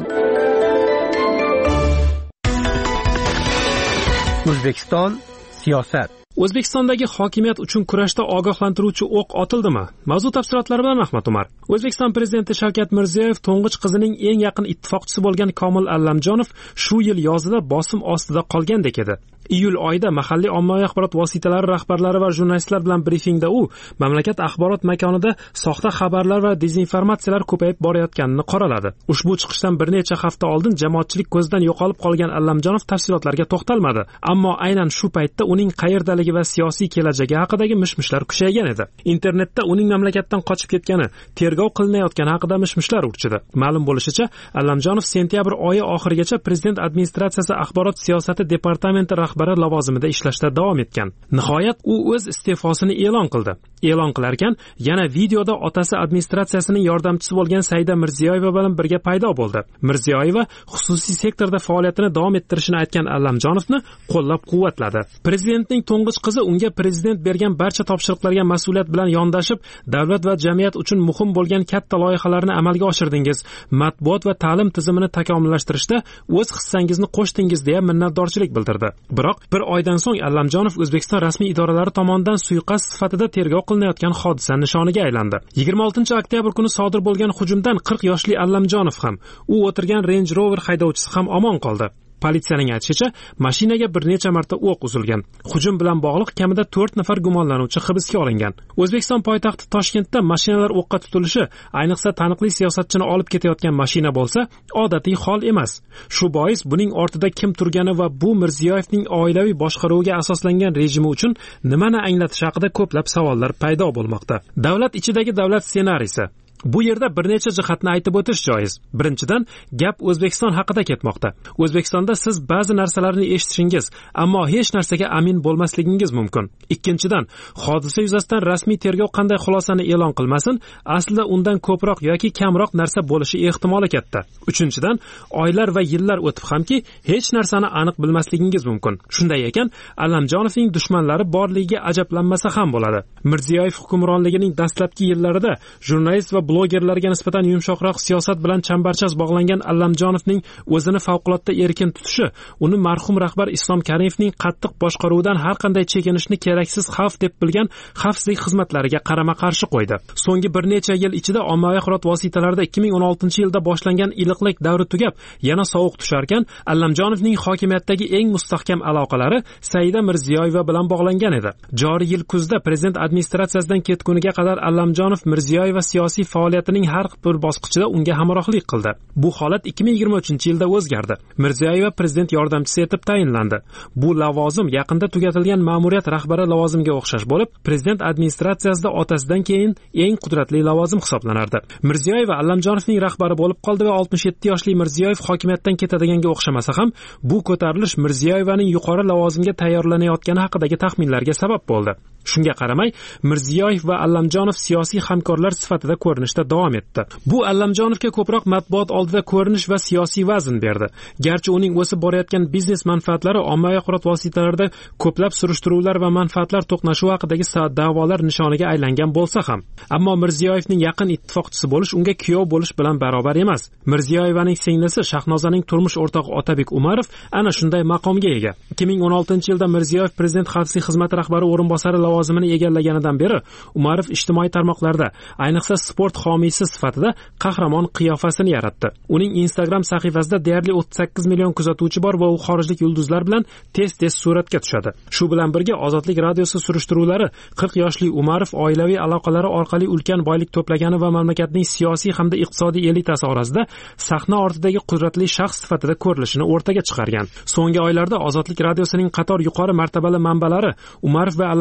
O'zbekiston siyosat. O'zbekistondagi hokimiyat uchun kurashda ogohlantiruvchi o'q otildimi? Mavzu tafsilotlari bilan Ahmad Umar. O'zbekiston prezidenti Shavkat Mirziyoyev to'ng'ich qizining eng yaqin ittifoqchisi bo'lgan Komil Allamjonov shu yil yozida bosim ostida qolgandek edi. Iyul oyida mahalliy ommaviy axborot vositalari rahbarlari va jurnalistlar bilan brifingda u mamlakat axborot makonida soxta xabarlar va dezinformatsiyalar ko'payib borayotganini qoraladi. Ushbu chiqishdan bir necha hafta oldin jamoatchilik ko'zdan yo'qolib qolgan Allamjonov tafsilotlarga to'xtalmadi, ammo aynan shu paytda uning qayerdaligi va siyosiy kelajagi haqidagi mishmishlar kuchaygan edi. Internetda uning mamlakatdan qochib ketgani, tergov qilinayotgani haqida mishmishlar urchidi. Ma'lum bo'lishicha, Allamjonov sentyabr oyi oxirigacha prezident administratsiyasi axborot siyosati departamenti rahbari lavozimida ishlashda davom etgan. Nihoyat u o'z iste'fosini e'lon qildi. E'lon qilarkan, yana videoda otasi administratsiyasining yordamchisi bo'lgan Saida Mirziyoyeva bilan birga paydo bo'ldi. Mirziyoyeva xususiy sektorda faoliyatini davom ettirishini aytgan Allamjonovni qo'llab-quvvatladi. Prezidentning to'ng'ich qizi unga prezident bergan barcha topshiriqlarga mas'uliyat bilan yondashib, davlat va jamiyat uchun muhim bo'lgan katta loyihalarni amalga oshirdingiz, matbuot va ta'lim tizimini takomillashtirishda o'z hissangizni qo'shdingiz deya minnatdorchilik bildirdi. Biroq bir oydan so'ng Allamjonov O'zbekiston rasmiy idoralari tomonidan suiqasd sifatida tergov qilinayotgan hodisa nishoniga aylandi. 26 oktyabr kuni sodir bo'lgan hujumdan 40 yoshli Allamjonov ham, u o'tirgan Range Rover haydovchisi ham omon qoldi. Politsiyaning aytishicha, mashinaga bir necha marta o'q uzilgan. Hujum bilan bog'liq kamida 4 nafar gumonlanuvchi hibsga olingan. O'zbekiston poytaxti Toshkentda mashinalar o'qqa tutilishi, ayniqsa taniqli siyosatchini olib ketayotgan mashina bo'lsa, odatiy hol emas. Shu bois buning ortida kim turgani va bu Mirziyoyevning oilaviy boshqaruviga asoslangan rejimi uchun nimani anglatishi haqida ko'plab savollar paydo bo'lmoqda. Davlat ichidagi davlat ssenariysi. Bu yerda bir necha jihatni aytib o'tish joiz. Birinchidan, gap O'zbekiston haqida ketmoqda. O'zbekistonda siz ba'zi narsalarni eshitishingiz, ammo hech narsaga amin bo'lmasligingiz mumkin. Ikkinchidan, hodisa yuzasidan rasmiy tergov qanday xulosani e'lon qilmasin, aslida undan ko'proq yoki kamroq narsa bo'lishi ehtimoli katta. Uchinchidan, oylar va yillar o'tib hamki, hech narsani aniq bilmasligingiz mumkin. Shunday ekan, Allamjonovning dushmanlari borligiga ajablanmasa ham bo'ladi. Mirziyoyev hukmronligining dastlabki yillarida jurnalist va blogerlarga nisbatan yumshoqroq siyosat bilan chambarchas bog'langan Allamjonovning o'zini favqulodda erkin tutishi uni marhum rahbar Islom Karimovning qattiq boshqaruvidan har qanday chekinishni keraksiz xavf deb bilgan xavfsizlik xizmatlariga qarama-qarshi qo'ydi. So'nggi bir necha yil ichida ommaviy axborot vositalarida 2016-yilda boshlangan iliqlik davri tugab, yana sovuq tusharkan, Allamjonovning hokimiyatdagi eng mustahkam aloqalari Saida Mirziyoyeva bilan bog'langan edi. Joriy yil kuzda prezident administratsiyasidan ketguniga qadar Allamjonov Mirziyoyeva siyosiy faoliyatining har bir bosqichida unga hamrohlik qildi. Bu holat 2023-yilda o'zgardi. Mirziyoyeva prezident yordamchisi etib tayinlandi. Bu lavozim yaqinda tugatilgan ma'muriyat rahbari lavozimiga o'xshash bo'lib, prezident administratsiyasida otasidan keyin eng qudratli lavozim hisoblanardi. Mirziyoyeva Allamjonovning rahbari bo'lib qoldi va 67 yoshli Mirziyoyev hokimiyatdan ketadiganga o'xshamasa ham, bu ko'tarilish Mirziyoyevaning yuqori lavozimga tayyorlanayotgani haqidagi taxminlarga sabab bo'ldi. Shunga qaramay, Mirziyoyev va Allamjonov siyosiy hamkorlar sifatida ko'rinishda davom etdi. Bu Allamjonovga ko'proq matbuot oldida ko'rinish va siyosiy vazn berdi. Garchi uning o'sib borayotgan biznes manfaatlari ommaviy axborot vositalarida ko'plab surishtiruvlar va manfaatlar to'qnashuvi haqidagi da'volar nishoniga aylangan bo'lsa ham, ammo Mirziyoyevning yaqin ittifoqchisi bo'lish unga kuyov bo'lish bilan barobar emas. Mirziyoyevaning singlisi Shahnozaning turmush o'rtog'i Otabek Umarov ana shunday maqomga ega. 2016-yilda Mirziyoyev prezident xavfsizlik xizmati rahbari o'rinbosari lavozimini egallaganidan beri Umarov ijtimoiy tarmoqlarda, ayniqsa sport homiysi sifatida qahramon qiyofasini yaratdi. Uning Instagram sahifasida deyarli 38 million kuzatuvchi bor va u xorijlik yulduzlar bilan tez-tez suratga tushadi. Shu bilan birga Ozodlik radiosi surishtiruvlari 40 yoshli Umarov oilaviy aloqalari orqali ulkan boylik to'plagani va mamlakatning siyosiy hamda iqtisodiy elitasi orasida sahna ortidagi qudratli shaxs sifatida ko'rilishini o'rtaga chiqargan. So'nggi oylarda Ozodlik radiosining qator yuqori martabali manbalari Umarov va Allamjonov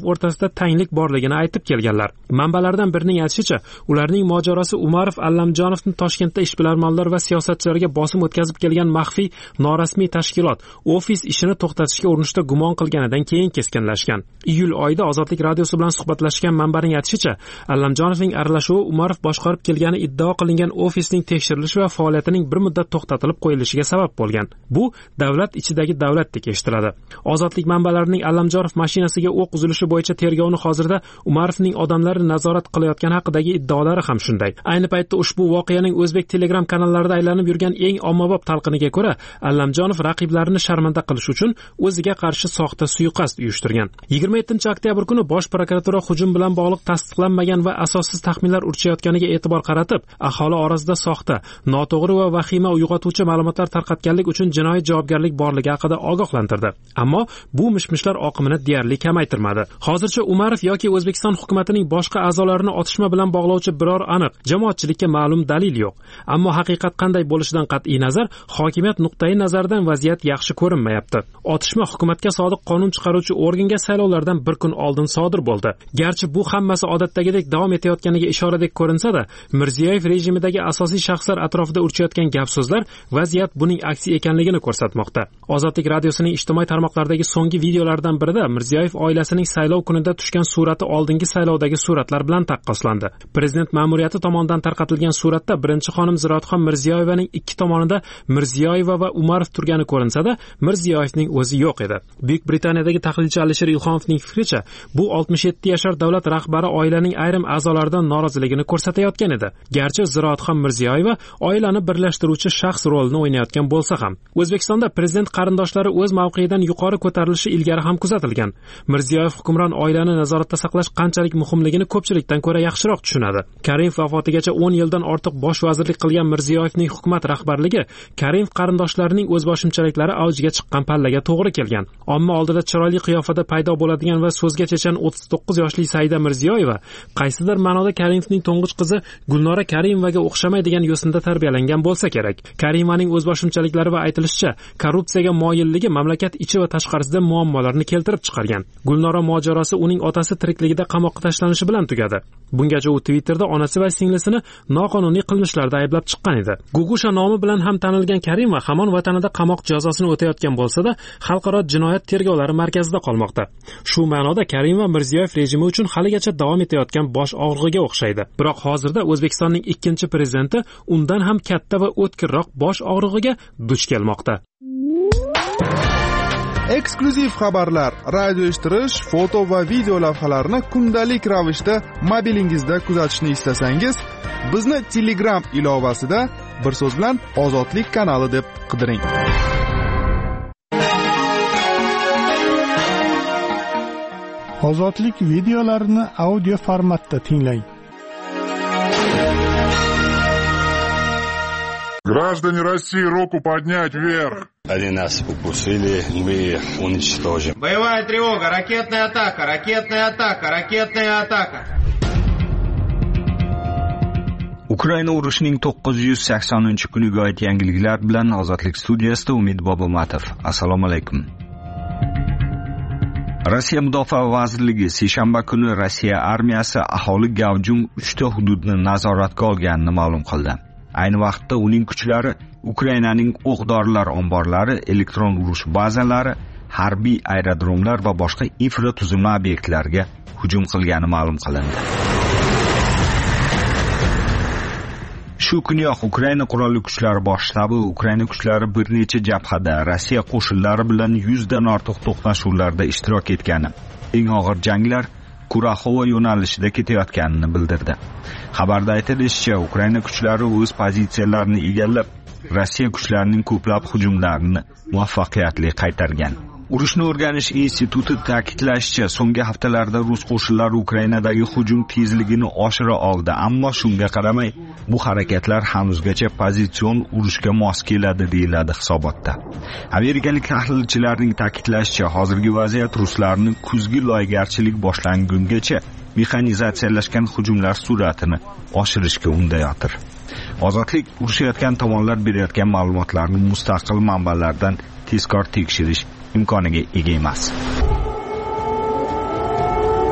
o'rtasida tanglik borligini aytib kelganlar. Manbalardan birining aytishicha, ularning mojarosi Umarov Allamjonovni Toshkentda ishbilarmonlar va siyosatchilarga bosim o'tkazib kelgan maxfiy norasmiy tashkilot ofis ishini to'xtatishga urinishda gumon qilganidan keyin keskinlashgan. Iyul oyida Ozodlik radiosi bilan suhbatlashgan manbaning aytishicha, Allamjonovning aralashuvi Umarov boshqarib kelgani iddao qilingan ofisning tekshirilishi va faoliyatining bir muddat to'xtatilib qo'yilishiga sabab bo'lgan. Bu davlat ichidagi davlatdek eshitiladi. Ozodlik manbalarining Allamjonov mashinasiga o'q uzilishi bo'yicha tergovni hozirda Umarovning odamlari nazorat qilayotgani haqidagi iddaolari ham shunday. Ayni paytda ushbu voqeaning o'zbek Telegram kanallarida aylanib yurgan eng ommabop talqiniga ko'ra, Allamjonov raqiblarini sharmanda qilish uchun o'ziga qarshi soxta suiqasd uyushtirgan. 27-oktyabr kuni Bosh prokuratura hujum bilan bog'liq tasdiqlanmagan va asossiz taxminlar urchayotganiga e'tibor qaratib, aholi orasida soxta, noto'g'ri va vahima uyg'otuvchi ma'lumotlar tarqatganlik uchun jinoiy javobgarlik borligi haqida ogohlantirdi. Ammo bu mishmishlar oqimini deyarli kamaytirmadi. Hozircha Umarov yoki O'zbekiston hukumatining boshqa a'zolarini otishma bilan bog'lovchi biror aniq jamoatchilikka ma'lum dalil yo'q. Ammo haqiqat qanday bo'lishidan qat'iy nazar, hokimiyat nuqtai nazaridan vaziyat yaxshi ko'rinmayapti. Otishma hukumatga sodiq qonun chiqaruvchi organga saylovlardan bir kun oldin sodir bo'ldi. Garchi bu hammasi odatdagidek davom etayotganiga ishoradek ko'rinsa-da, Mirziyoyev rejimidagi asosiy shaxslar atrofida urchayotgan gap-so'zlar vaziyat buning aksi ekanligini ko'rsatmoqda. Ozodlik radiosining ijtimoiy tarmoqlardagi so'nggi videolardan birida Mirziyoyev oilasining saylov kunida tushgan surati oldingi saylovdagi suratlar bilan taqqoslandi. Prezident ma'muriyati tomonidan tarqatilgan suratda birinchi xonim Ziroatxon Mirziyoyevaning ikki tomonida Mirziyoyeva va Umarov turgani ko'rinsa-da, Mirziyoyevning o'zi yo'q edi. Buyuk Britaniyadagi tahlilchi Alisher Ilhomovning fikricha, bu 67 yashar davlat rahbari oilaning ayrim a'zolaridan noroziligini ko'rsatayotgan edi. Garchi Ziroatxon Mirziyoyeva oilani birlashtiruvchi shaxs rolini o'ynayotgan bo'lsa ham, O'zbekistonda prezident qarindoshlari o'z mavqeyidan yuqori ko'tarilishi ilgari ham kuzatilgan. Mirziyoyev hukmron oilani nazoratda saqlash qanchalik muhimligini ko'pchilikdan ko'ra yaxshiroq tushunadi. Karimov vafotigacha 10 yildan ortiq bosh vazirlik qilgan Mirziyoyevning hukumat rahbarligi Karimov qarindoshlarining o'zboshimchaliklari avjiga chiqqan pallaga to'g'ri kelgan. Omma oldida chiroyli qiyofada paydo bo'ladigan va so'zga chechan 39 yoshli Saida Mirziyoyeva qaysidir ma'noda Karimovning to'ng'ich qizi Gulnora Karimovaga o'xshamaydigan yo'sinda tarbiyalangan bo'lsa kerak. Karimovaning o'zboshimchaliklari va aytilishicha, korrupsiyaga moyilligi mamlakat ichi va tashqarisida muammolarni keltirib chiqargan. Gulnora mojarosi uning otasi tirikligida qamoqqa tashlanishi bilan tugadi. Bungacha u Twitterda onasi va singlisini noqonuniy qilmishlarda ayblab chiqqan edi. Gugusha nomi bilan ham tanilgan Karimova hamon vatanida qamoq jazosini o'tayotgan bo'lsa-da, xalqaro jinoyat tergovlari markazida qolmoqda. Shu ma'noda Karimova Mirziyoyev rejimi uchun haligacha davom etayotgan bosh og'rig'iga o'xshaydi. Biroq hozirda O'zbekistonning ikkinchi prezidenti undan ham katta va o'tkirroq bosh og'rig'iga duch kelmoqda. Eksklyuziv xabarlar, radio eshittirish, foto va video lavhalarni kundalik ravishda mobilingizda kuzatishni istasangiz, bizni Telegram ilovasida bir so'z bilan Ozodlik kanali deb qidiring. Ozodlik videolarini audio formatda tinglang. Граждане России, руку поднять вверх. Они нас укусили, мы их уничтожим. Боевая тревога, ракетная атака, ракетная атака, ракетная атака. Ukraina urushining 980-kuniga oid yangiliklar bilan Ozodlik studiyasida Umid Bobomatov. Assalomu alaykum. Rossiya Mudofaa vazirligi seshanba kuni Rossiya armiyasi aholi gavjum 3 ta hududni nazoratga olganini ma'lum qildi. Ayni vaqtda uning kuchlari Ukrainaning o'q-dorilar omborlari, elektron urush bazalari, harbiy aerodromlar va boshqa infratuzilma obyektlariga hujum qilgani ma'lum qilindi. Shu kuniyoq Ukraina qurolli kuchlari bosh shtabi Ukraina kuchlari bir necha jabhada Rossiya qo'shinlari bilan 100 dan ortiq to'qnashuvlarda ishtirok etgani, eng og'ir janglar Kuraxova yo'nalishida ketayotganini bildirdi. Xabarda aytilishicha, Ukraina kuchlari o'z pozitsiyalarini egallab, Rossiya kuchlarining ko'plab hujumlarini muvaffaqiyatli qaytargan. Urushni o'rganish instituti ta'kidlashicha, so'nggi haftalarda rus qo'shinlari Ukrainadagi hujum tezligini oshira oldi, ammo shunga qaramay, bu harakatlar hanuzgacha pozitsion urushga mos keladi deyiladi hisobotda. Amerikalik tahlilchilarning ta'kidlashicha, hozirgi vaziyat ruslarni kuzgi loygarchilik boshlangungacha mexanizatsiyalashgan hujumlar sur'atini oshirishga undayotir. Ozodlik urushayotgan tomonlar berayotgan ma'lumotlarni mustaqil manbalardan tezkor tekshirish imkoniga ega emas.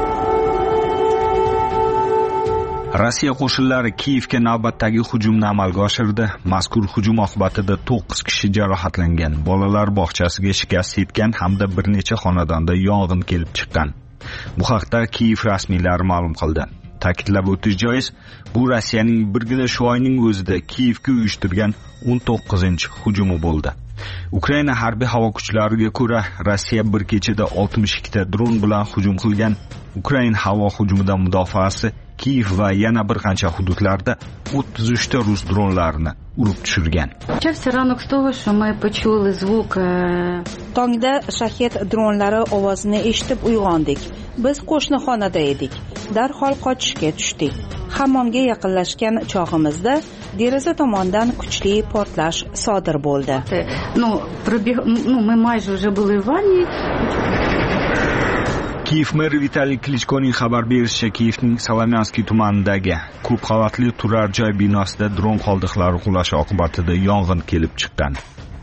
Rossiya qo'shinlari Kiyevga navbatdagi hujumni amalga oshirdi. Mazkur hujum oqibatida 9 kishi jarohatlangan, bolalar bog'chasiga shikast yetgan hamda bir necha xonadonda yong'in kelib chiqqan. Bu haqda Kiyev rasmiylari ma'lum qildi. Ta'kidlab o'tish joiz, bu Rossiyaning birgina shu oyning o'zida Kiyevga uyushtirgan 19-hujumi bo'ldi. Ukraina harbiy havo kuchlariga ko'ra, Rossiya bir kechada 62 ta dron bilan hujum qilgan. Ukraina havo hujumidan mudofaasi Kiyev va yana bir qancha hududlarda 33 ta rus dronlarini urib tushirgan. Tongda shahed dronlari ovozini eshitib uyg'ondik. Biz qo'shni xonada edik. Darhol qochishga tushdik. Hammomga yaqinlashgan chog'imizda deraza tomondan kuchli portlash sodir bo'ldi. Kiyev meri Vitaliy Klichkoning xabar berishicha, Kiyevning Salomyansky tumanidagi ko'p qavatli turar joy binosida dron qoldiqlari qulashi oqibatida yong'in kelib chiqqan.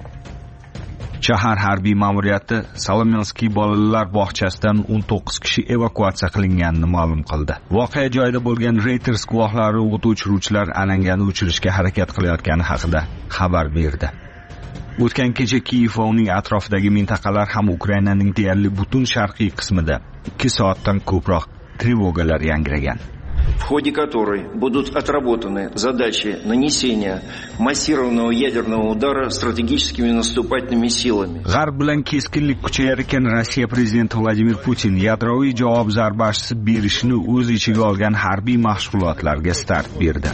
Shahar harbiy ma'muriyati Salomyansky bolalar bog'chasidan 19 kishi evakuatsiya qilinganini ma'lum qildi. Voqea joyida bo'lgan Reuters guvohlari o't o'chiruvchilar alangani o'chirishga harakat qilayotgani haqida xabar berdi. O'tgan kecha Kiyev va uning atrofidagi mintaqalar ham Ukrainaning deyarli butun sharqiy qismida 2 soatdan ko'proq trevogalar yangragan. В ходе которой будут отработаны задачи нанесения массированного ядерного удара стратегическими наступательными силами. G'arb bilan keskinlik kuchayarkan Rossiya prezidenti Vladimir Putin yadroviy javob zarbasi berishini o'z ichiga olgan harbiy mashg'ulotlarga start berdi.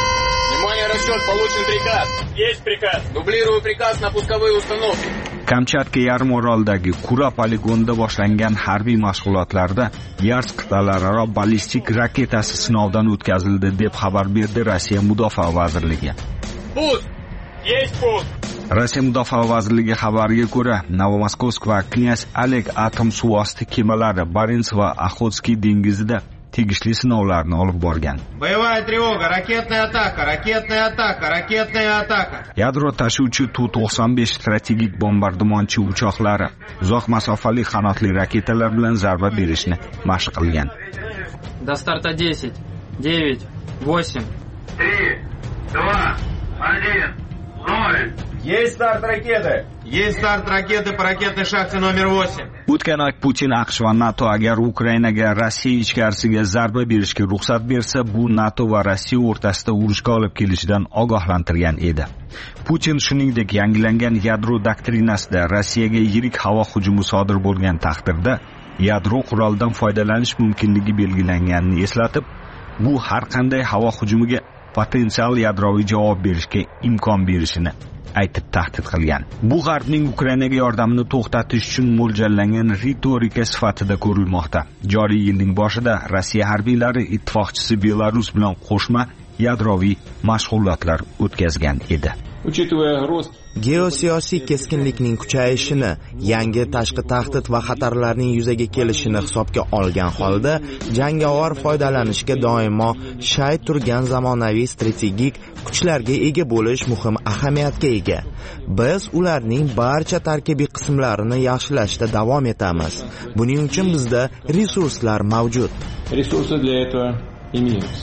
Расчет, получен приказ. Есть приказ. Дублирую приказ на пусковые установки. Kamchatka yarim oroldagi Kura poligonida boshlangan harbiy mashg'ulotlarda Yars qit'alararo ballistik raketasi sinovdan o'tkazildi deb xabar berdi Rossiya Mudofaa vazirligi. Pust. Есть pust. Rossiya Mudofaa vazirligi xabariga ko'ra, Novomoskovsk va Knyaz Oleg atom suvosti kemalari Barents va Oxotskiy dengizida tegishli sinovlarni olib borgan. Боевая тревога, ракетная атака, ракетная атака, ракетная атака. Yadro tashuvchi Tu-95 strategik bombardimonchi uchoqlari uzoq masofali qanotli raketalar bilan zarba berishni mashq qilgan. До старта 10, 9, 8, 3, 2, 1, 0. Есть старт ракеты. Есть старт ракеты по ракетной шахте номер 8. O'tgan oy Putin AQSh va NATO agar Ukrainaga Rossiya ichkarisiga zarba berishga ruxsat bersa, bu NATO va Rossiya o'rtasida urushga olib kelishidan ogohlantirgan edi. Putin shuningdek yangilangan yadro doktrinasida Rossiyaga yirik havo hujumi sodir bo'lgan taqdirda yadro qurolidan foydalanish mumkinligi belgilanganini eslatib, bu har qanday havo hujumiga potensial yadroviy javob berishga imkon berishini aytib tahdid qilgan. Bu G'arbning Ukrainaga yordamini to'xtatish uchun mo'ljallangan ritorika sifatida ko'rilmoqda. Joriy yilning boshida Rossiya harbiylari ittifoqchisi Belarus bilan qo'shma yadroviy mashg'ulotlar o'tkazgan edi. Geosiyosiy keskinlikning kuchayishini, yangi tashqi tahdid va xatarlarning yuzaga kelishini hisobga olgan holda, jangovar foydalanishga doimo shay turgan zamonaviy strategik kuchlarga ega bo'lish muhim ahamiyatga ega. Biz ularning barcha tarkibiy qismlarini yaxshilashda davom etamiz. Buning uchun bizda resurslar mavjud. Resurсы для этого имеются.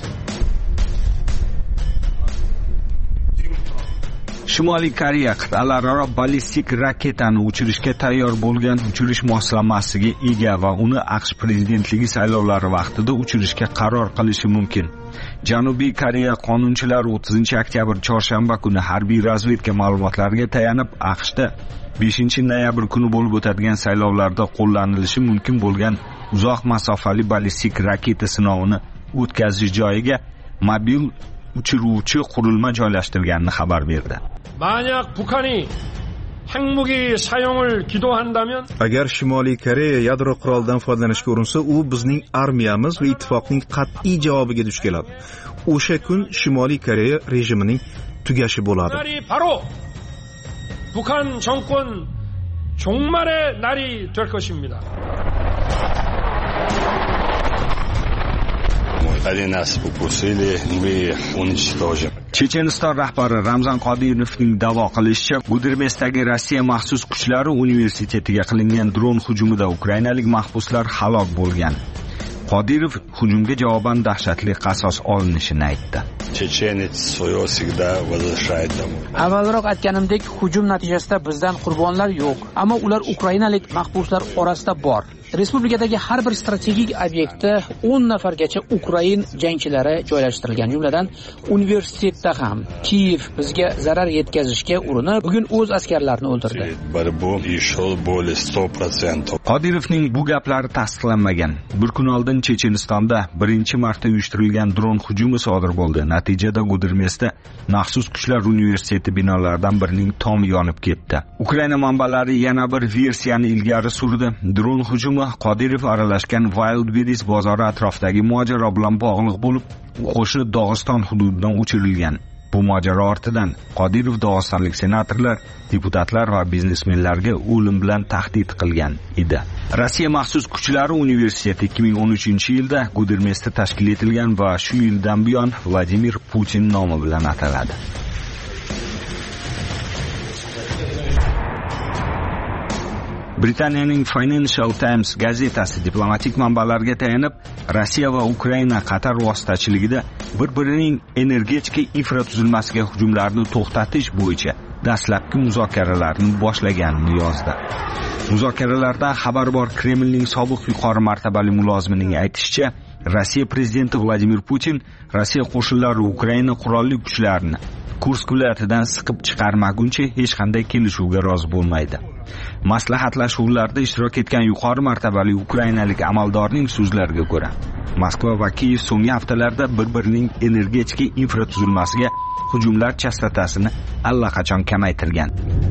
Shimoliy Koreya qit'alararo ballistik raketani uchirishga tayyor bo'lgan uchirish moslamasiga ega va uni AQSh prezidentligi saylovlari vaqtida uchirishga qaror qilishi mumkin. Janubiy Koreya qonunchilari 30-oktyabr chorshanba kuni harbiy razvedka ma'lumotlariga tayanib AQShda 5-noyabr kuni bo'lib o'tadigan saylovlarda qo'llanilishi mumkin bo'lgan uzoq masofali ballistik raketa sinovini o'tkazish joyiga mobil uchiruvchi qurilma joylashtirganini xabar berdi. 만약 북한이 핵무기 사용을 기도한다면 agar Shimoliy Koreya yadro qurolidan foydalanishga urinsa, u bizning armiyamiz va ittifoqning qat'iy javobiga duch keladi. O'sha kun Shimoliy Koreya rejimining tugashi bo'ladi. 바로 북한 정권 종말의 날이 될 것입니다. Они нас покусили, мы уничтожим. Checheniston rahbari Ramzan Qodirovning da'vo qilishicha, Guderbesdagi Rossiya maxsus kuchlari universitetiga qilingan dron hujumida ukrainalik mahbuslar halok bo'lgan. Qodirov hujumga javoban dahshatli qasos olinishini aytdi. Chechenец своё всегда возвращает домой. Avvalroq aytganimdek, hujum natijasida bizdan qurbonlar yo'q, ammo ular ukrainalik mahbuslar orasida bor. Respublikadagi har bir strategik obyektda 10 nafargacha Ukrain jangchilari joylashtirilgan, jumladan universitetda ham. Kiyev bizga zarar yetkazishga urinib, bugun o'z askarlarini o'ldirdi. Qodirovning bu gaplari tasdiqlanmagan. Bir kun oldin Chechenistonda birinchi marta uyushtirilgan dron hujumi sodir bo'ldi. Natijada Gudermesda maxsus kuchlar universiteti binolaridan birining tomi yonib ketdi. Ukraina manbalari yana bir versiyani ilgari surdi. Dron hujumi Qodirov aralashgan Wildberries bozori atrofidagi mojaro bilan bog'liq bo'lib, qo'shin Dog'iston hududidan o'chirilgan. Bu mojaro ortidan Qodirov dog'istonlik senatorlar, deputatlar va biznesmenlarga o'lim bilan tahdid qilgan edi. Rossiya maxsus kuchlari universiteti 2013-yilda Gudermesda tashkil etilgan va shu yildan buyon Vladimir Putin nomi bilan ataladi. Britaniyaning Financial Times gazetasi diplomatik manbalarga tayanib, Rossiya va Ukraina Qatar vositachiligida bir-birining energetika infratuzilmasiga hujumlarni to'xtatish bo'yicha dastlabki muzokaralarni boshlaganini yozdi. Muzokaralardan xabar bor Kremlning sobiq yuqori martabali mulozimining aytishicha, Rossiya prezidenti Vladimir Putin Rossiya qo'shinlari Ukraina qurolli kuchlarini Kursk viloyatidan siqib chiqarmaguncha hech qanday kelishuvga rozi bo'lmaydi. Maslahatlashuvlarda ishtirok etgan yuqori martabali ukrainalik amaldorning so'zlariga ko'ra, Moskva va Kiyev so'nggi haftalarda bir-birining energetika infratuzilmasiga hujumlar chastotasini allaqachon kamaytirgan.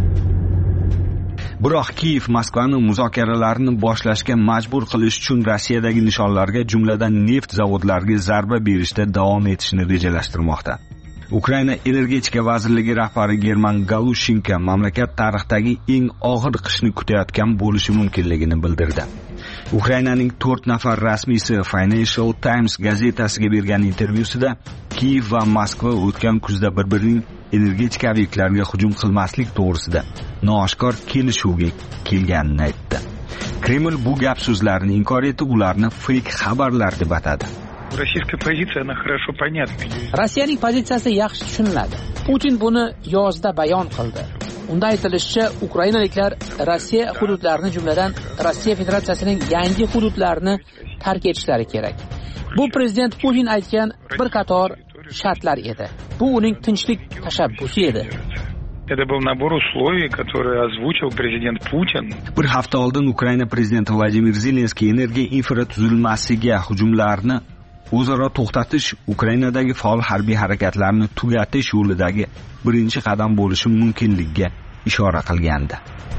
Biroq Kiyev Moskvani muzokaralarni boshlashga majbur qilish uchun Rossiyadagi nishonlarga, jumladan neft zavodlariga zarba berishda davom etishni rejalashtirmoqda. Ukraina energetika vazirligi rahbari German Galushenko mamlakat tarixidagi eng og'ir qishni kutayotgan bo'lishi mumkinligini bildirdi. Ukrainaning 4 nafar rasmiysi Financial Times gazetasiga bergan intervyusida Kiyev va Moskva o'tgan kuzda bir-birining energetika obyektlariga hujum qilmaslik to'g'risida nooshkor kelishuvga kelganini aytdi. Kreml bu gap so'zlarni inkor etib, ularni fake xabarlar deb atadi. Российская позиция, она хорошо понятна. Rossiyaning pozitsiyasi yaxshi tushuniladi. Putin buni yozda bayon qildi. Unda aytilishicha, ukrainaliklar Rossiya hududlarini, jumladan Rossiya Federatsiyasining yangi hududlarini tark etishlari kerak. Bu prezident Putin aytgan bir qator shartlar edi. Bu uning tinchlik tashabbusi edi. Это был набор условий, которые озвучил президент Putin. Bir hafta oldin Ukraina prezidenti Vladimir Zelenskiy energiya infratuzilmasiga hujumlarni o'zaro to'xtatish, Ukrainadagi faol harbiy harakatlarni tugatish yo'lidagi birinchi qadam bo'lishi mumkinligiga ishora qilgandi.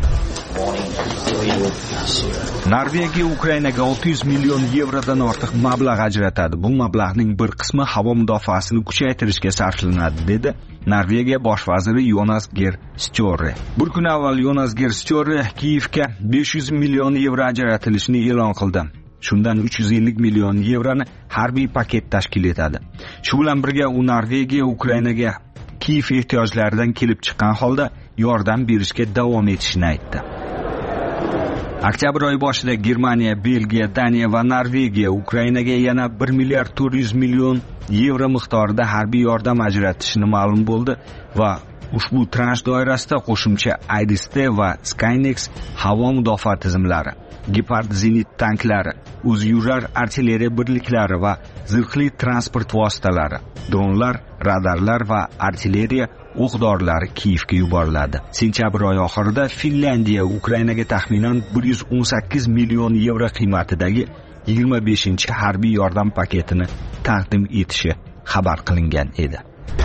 Norvegiya Ukrainaga 600 million yevrodan ortiq mablag' ajratadi. Bu mablag'ning bir qismi havo mudofaasini kuchaytirishga sarflanadi, dedi Norvegiya bosh vaziri Jonas Gahr Støre. Bir kun avval Jonas Gahr Støre Kiyevga 500 million yevro ajratilishini e'lon qildi. Shundan 350 million yevroni harbiy paket tashkil etadi. Shu bilan birga u Norvegiya Ukrainaga Kiyev ehtiyojlaridan kelib chiqqan holda yordam berishga davom etishini aytdi. Oktyabr oyi boshida Germaniya, Belgiya, Daniya va Norvegiya Ukrainaga yana 1 milliard 400 million yevro miqdorida harbiy yordam ajratishini ma'lum bo'ldi va ushbu transh doirasida qo'shimcha IRIS-T va Skynex havo mudofaa tizimlari, Gepard zenit tanklari, o'zyurar artilleriya birliklari va zirhli transport vositalari, dronlar, radarlar va artilleriya o'q-dorilar Kiyevga yuboriladi. Sentyabr oyi oxirida Finlandiya Ukrainaga taxminan 118 million yevro qiymatidagi 25-chi harbiy yordam paketini taqdim etishi xabar qilingan edi.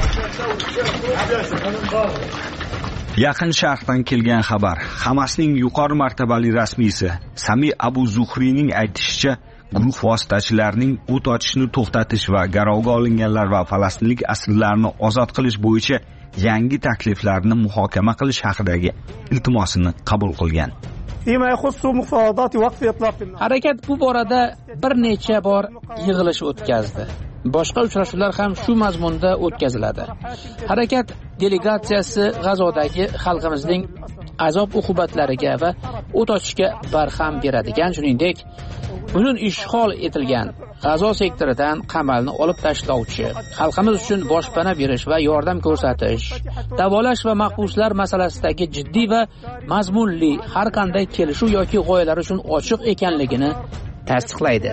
Yaqin Sharqdan kelgan xabar. Hamasning yuqori martabali rasmiysi Sami Abu Zuhriyning aytishicha, guruh vositachilarining o't ochishni to'xtatish va garovga olinganlar va falastinlik asirlarni ozod qilish bo'yicha yangi takliflarni muhokama qilish haqidagi iltimosini qabul qilgan. Harakat bu borada bir necha bor yig'ilish o'tkazdi. Boshqa uchrashuvlar ham shu mazmunda o'tkaziladi. Harakat delegatsiyasi G'azodagi xalqimizning azob uqubatlariga va o't ochishga barham beradigan, shuningdek, butun ishg'ol etilgan G'azo sektoridan qamalni olib tashlovchi, xalqimiz uchun boshpana berish va yordam ko'rsatish, davolash va mahbuslar masalasidagi jiddiy va mazmunli har qanday kelishuv yoki g'oyalar uchun ochiq ekanligini tasdiqlaydi.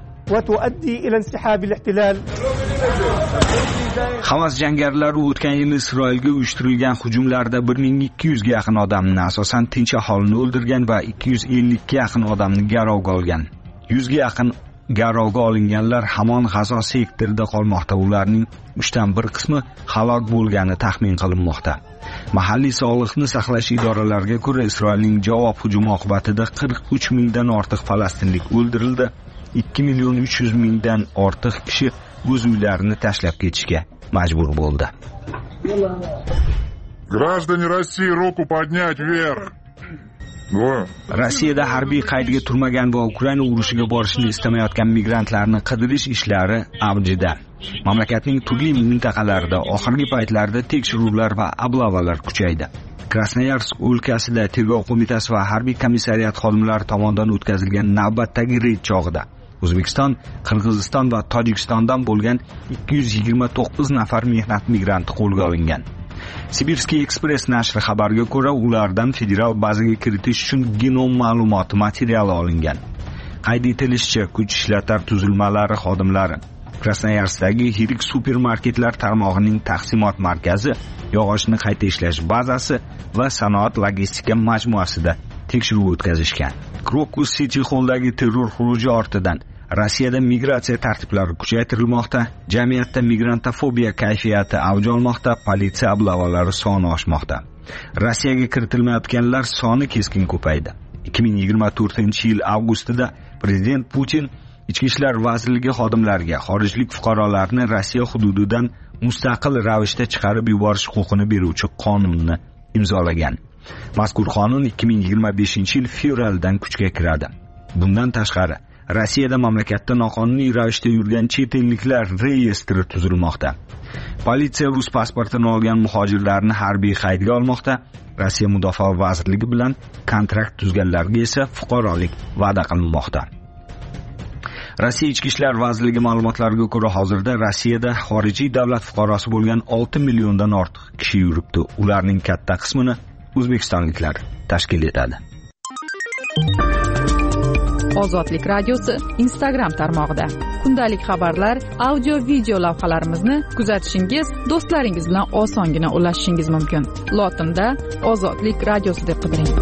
Hamas jangarilari o'tgan yil Isroilga uyushtirilgan hujumlarda 1200 ga yaqin odamni, asosan tinch aholini o'ldirgan va 250 ga yaqin odamni garovga olgan. 100 ga yaqin garovga olinganlar hamon G'azo sektorida qolmoqda. Ularning 1/3 qismi halok bo'lgani taxmin qilinmoqda. Mahalliy sog'liqni saqlash idoralariga ko'ra, Isroilning javob hujumi oqibatida 43 mingdan ortiq falastinlik o'ldirildi. 2,3 million ortiq kishi o'z uylarini tashlab ketishga majbur bo'ldi. Граждане России, руку поднять вверх. Rossiyada harbiy qaydga turmagan va Ukraina urushiga borishni istamayotgan migrantlarni qidirish ishlari avjida. Mamlakatning turli mintaqalarida oxirgi paytlarda tekshiruvlar va oblavalar kuchaydi. Krasnoyarsk o'lkasida tergov qo'mitasi va harbiy komissariyat xodimlari tomonidan o'tkazilgan navbatdagi reyd chog'ida O'zbekiston, Qirg'iziston va Tojikistondan bo'lgan 229 nafar mehnat migranti qo'lga olingan. Sibirskiy Express nashri xabariga ko'ra, ulardan federal bazaga kiritish uchun genom ma'lumoti materiali olingan. Qayd etilishicha, kuch ishlatar tuzilmalari xodimlari Krasnoyarskdagi yirik supermarketlar tarmog'ining taqsimot markazi, yog'ochni qayta ishlash bazasi va sanoat logistika majmuasida tekshiruv o'tkazishgan. Krokus City Hall'dagi terror xuruji ortidan Rossiyada migratsiya tartiblari kuchaytirilmoqda, jamiyatda migrantofobiya kayfiyati avj olmoqda, politsiya oblavalari soni oshmoqda. Rossiyaga kiritilmayotganlar soni keskin ko'paydi. 2024-yil avgustida prezident Putin Ichki ishlar vazirligi xodimlariga xorijlik fuqarolarni Rossiya hududidan mustaqil ravishda chiqarib yuborish huquqini beruvchi qonunni imzolagan. Mazkur qonun 2025-yil fevraldan kuchga kiradi. Bundan tashqari, Rossiyada mamlakatda noqonuniy ravishda yurgan chet elliklar reyestri tuzilmoqda. Politsiya rus pasportini olgan muhojirlarni harbiy qaydga olmoqda. Rossiya Mudofaa vazirligi bilan kontrakt tuzganlarga esa fuqarolik va'da qilinmoqda. Rossiya Ichki ishlar vazirligi ma'lumotlariga ko'ra, hozirda Rossiyada xorijiy davlat fuqarosi bo'lgan 6 milliondan ortiq kishi yuribdi. Ularning katta qismini o'zbekistonliklar tashkil etadi. Ozodlik radiosi Instagram tarmog'ida kundalik xabarlar, audio video lavhalarimizni kuzatishingiz, do'stlaringiz bilan osongina ulashishingiz mumkin. Lotinda Ozodlik radiosi deb qidiring.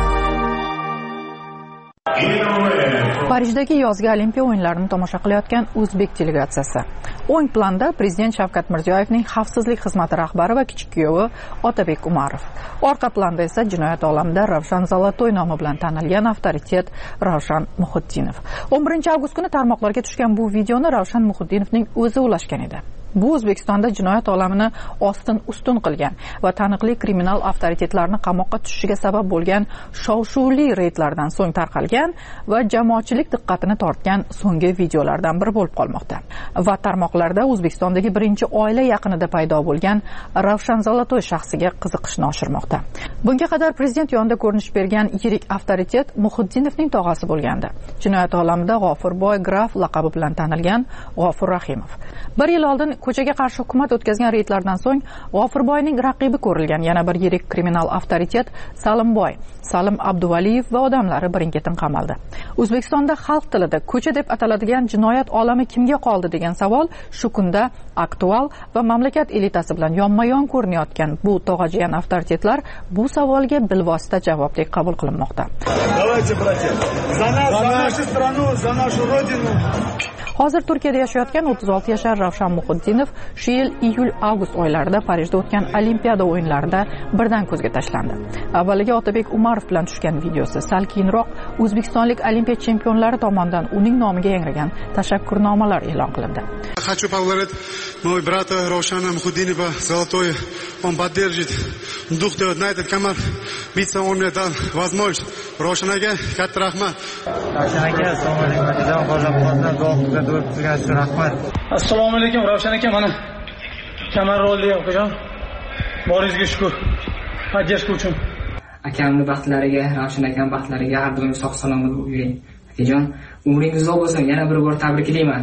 Parijdagi yozgi Olimpiya o'yinlarini tomosha qilayotgan o'zbek delegatsiyasi. O'ng planda prezident Shavkat Mirziyoyevning xavfsizlik xizmati rahbari va kichik kuyovi Otabek Umarov. Orqa planda esa jinoyat olamida Ravshan Zolotoy nomi bilan tanilgan avtoritet Ravshan Muhiddinov. 11-avgust kuni tarmoqlarga tushgan bu videoni Ravshan Muhiddinovning o'zi ulashgan edi. Bu O'zbekistonda jinoyat olamini ostin-ustun qilgan va taniqli kriminal avtoritetlarni qamoqqa tushishiga sabab bo'lgan shov-shuvli reydlardan so'ng tarqalgan va jamoatchilik diqqatini tortgan so'nggi videolardan biri bo'lib qolmoqda. Va tarmoqlarda O'zbekistondagi birinchi oila yaqinida paydo bo'lgan Ravshan Zolotoy shaxsiga qiziqishni oshirmoqda. Bunga qadar prezident yonida ko'rinish bergan yirik avtoritet Muhiddinovning tog'asi bo'lgandi. Jinoyat olamida G'ofurboy Graf laqabi bilan tanilgan G'ofur Rahimov. 1 yil oldin ko'chaga qarshi hukumat o'tkazgan reydlardan so'ng G'ofurboyning raqibi ko'rilgan yana bir yirik kriminal avtoritet Salimboy, Salim Abduvaliyev va odamlari birin-ketin qamaldi. O'zbekistonda xalq tilida ko'cha deb ataladigan jinoyat olami kimga qoldi degan savol shu kunda aktual va mamlakat elitasi bilan yonma-yon ko'rinayotgan bu tog'ajiyan avtoritetlar bu savolga bilvosita javobdek qabul qilinmoqda. Давайте, братья, за нас, за нашу страну, за нашу родину. Hozir Turkiyada yashayotgan 36 yashar Ravshan Muhiddinov shu yil iyul-avgust oylarida Parijda o'tgan Olimpiada o'yinlarida birdan ko'zga tashlandi. Avvaliga Otabek Umarov bilan tushgan videosi sal keyinroq o'zbekistonlik olimpiya chempionlari tomonidan uning nomiga yangragan tashakkurnomalar e'lon qilindi. Хочу поблагодарить моего брата Равшана Мухиддинова Золотой. Он поддержит дух на этот команд. Биться он мне дал возможность. Равшан aka, katta rahmat. Ravshan aka, assalomu alaykum. Assalomu alaykum Ravshan aka, mana kamar rolli o'qigan. Boringizga shukr. Поддержка uchun. Akamning baxtlariga, Ravshan akam baxtlariga har doim sog' salomat bo'ling. Akajon, umringiz uzoq bo'lsin. Yana bir bor tabriklayman.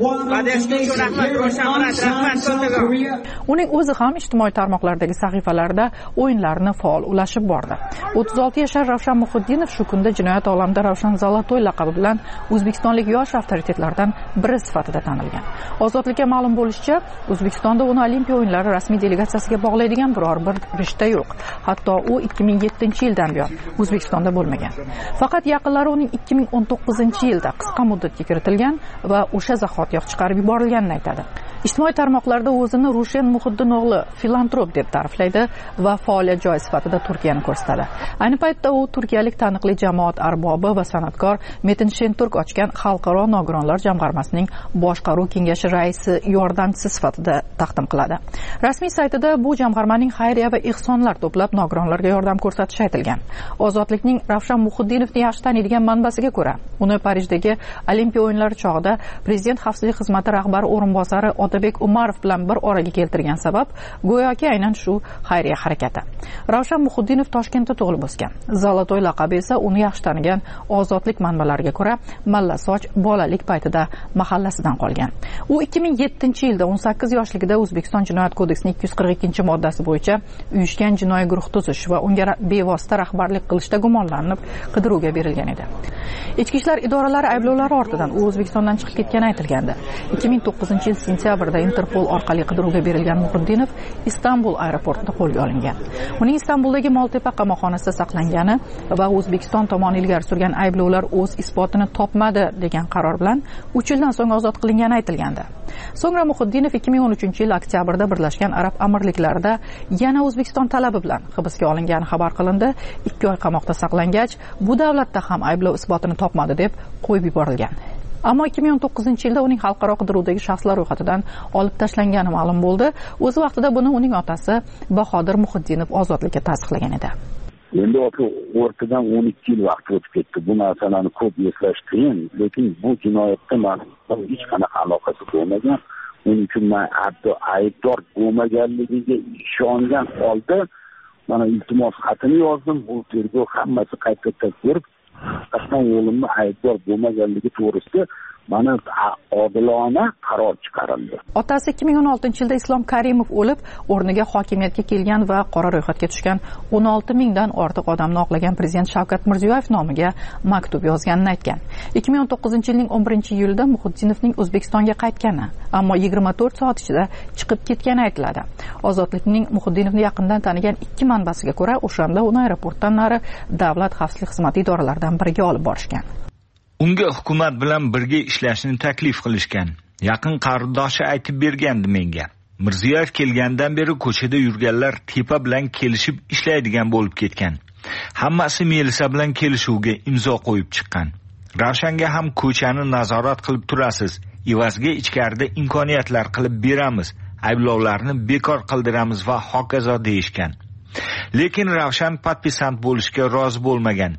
Uning o'zi ham ijtimoiy tarmoqlardagi sahifalarida o'yinlarni faol ulashib bordi. 36 yashar Ravshan Muhiddinov shu kunda jinoyat olamida Ravshan Zolotoy laqabi bilan o'zbekistonlik yosh avtoritetlardan biri sifatida tanilgan. Ozodlikka ma'lum bo'lishicha, O'zbekistonda uni Olimpiya o'yinlari rasmiy delegatsiyasiga bog'laydigan biror bir rishta yo'q. Hatto u 2007-yildan buyon O'zbekistonda bo'lmagan. Faqat yaqinlari uning 2019-yilda qisqa muddatga kiritilgan va o'sha zahotiyoq chiqarib yuborilganini aytadi. Ijtimoiy tarmoqlarda o'zini Rushen Muhiddin o'g'li filantrop deb ta'riflaydi va faoliyat joyi sifatida Turkiyani ko'rsatadi. Ayni paytda u turkiyalik taniqli jamoat arbobi va san'atkor Metin Shenturk ochgan Xalqaro nogironlar jamg'armasining boshqaruv kengashi raisi yordamchisi sifatida taqdim qiladi. Rasmiy saytida bu jamg'armaning xayriya va ehsonlar to'plab nogironlarga yordam ko'rsatishi aytilgan. Ozodlikning Ravshan Muhiddinovni yaxshi taniydigan manbasiga ko'ra, uni Parijdagi Olimpiya o'yinlari chog'ida Prezident xavfsizlik xizmati rahbari o'rinbosari Otabek Umarov bilan bir oraga keltirgan sabab go'yoki aynan shu xayriya harakati. Ravshan Muhiddinov Toshkentda tug'ilib o'sgan. Zolotoy laqabi esa uni yaxshi tanigan ozodlik manbalariga ko'ra Mallasoch bolalik paytida mahallasidan qolgan. U 2007-yilda 18 yoshligida O'zbekiston Jinoyat kodeksining 242-moddasi bo'yicha uyushgan jinoiy guruh tuzish va unga bevosita rahbarlik qilishda gumonlanib qidiruvga berilgan edi. Ichki ishlar idoralari ayblovlari ortidan u O'zbekistondan chiqib ketgani aytilgandi. 2009-yil sentyabrda Interpol orqali qidiruvga berilgan Muhiddinov Istanbul aeroportida qo'lga olingan. Uning Istanbuldagi Moltepa qamoqxonasida saqlangani va O'zbekiston tomoni ilgari surgan ayblovlar o'z isbotini topmadi degan qaror bilan 3 yildan so'ng ozod qilingani aytilgandi. So'ngra Muhiddinov 2013-yil oktyabrda Birlashgan Arab Amirliklarida yana O'zbekiston talabi bilan hibsga olingani xabar qilindi. 2 oy qamoqda saqlangach, bu davlatda ham ayblov isbotini topmadi deb qo'yib yuborilgan. Ammo 2019-yilda uning xalqaro qidiruvdagi shaxslar ro'yxatidan olib tashlangani ma'lum bo'ldi. O'z vaqtida buni uning otasi Bahodir Muhiddinov ozodlikka tasdiqlagan edi. Endi o'rtadan 12 yil vaqt o'tib ketdi. Bu narsalarni ko'p eslash qiyin, lekin bu jinoyatga ma'lum hech qanaqa aloqasi bo'lmagan. Uning uchun men aybdor bo'lmaganligiga ishongan holda mana iltimos xatini yozdim. Bu tergov hammasi qayta ko'rib, qatnan o'g'limni aybdor bo'lmaganligi to'g'risida mana odilona qaror chiqarildi. Otasi 2016-yilda Islom Karimov o'lib, o'rniga hokimiyatga kelgan va qora ro'yxatga tushgan 16 mingdan ortiq odamni oqlagan prezident Shavkat Mirziyoyev nomiga maktub yozganini aytgan. 2019-yilning 11-iyulida Muhiddinovning O'zbekistonga qaytgani, ammo 24 soat ichida chiqib ketgani aytiladi. Ozodlikning Muhiddinovni yaqindan tanigan 2 manbasiga ko'ra, o'shanda uni aeroportdan nari davlat xavfsizlik xizmati idoralaridan biriga olib borishgan. Unga hukumat bilan birga ishlashni taklif qilishgan. Yaqin qarindoshi aytib bergandi menga. Mirziyoyev kelgandan beri ko'chada yurganlar tepa bilan kelishib ishlaydigan bo'lib ketgan. Hammasi Melisa bilan kelishuvga imzo qo'yib chiqqan. Ravshanga ham ko'chani nazorat qilib turasiz. Evaziga ichkarida imkoniyatlar qilib beramiz. Ayblovlarni bekor qildiramiz va hokazo deyishgan. Lekin Ravshan patpisant bo'lishga rozi bo'lmagan.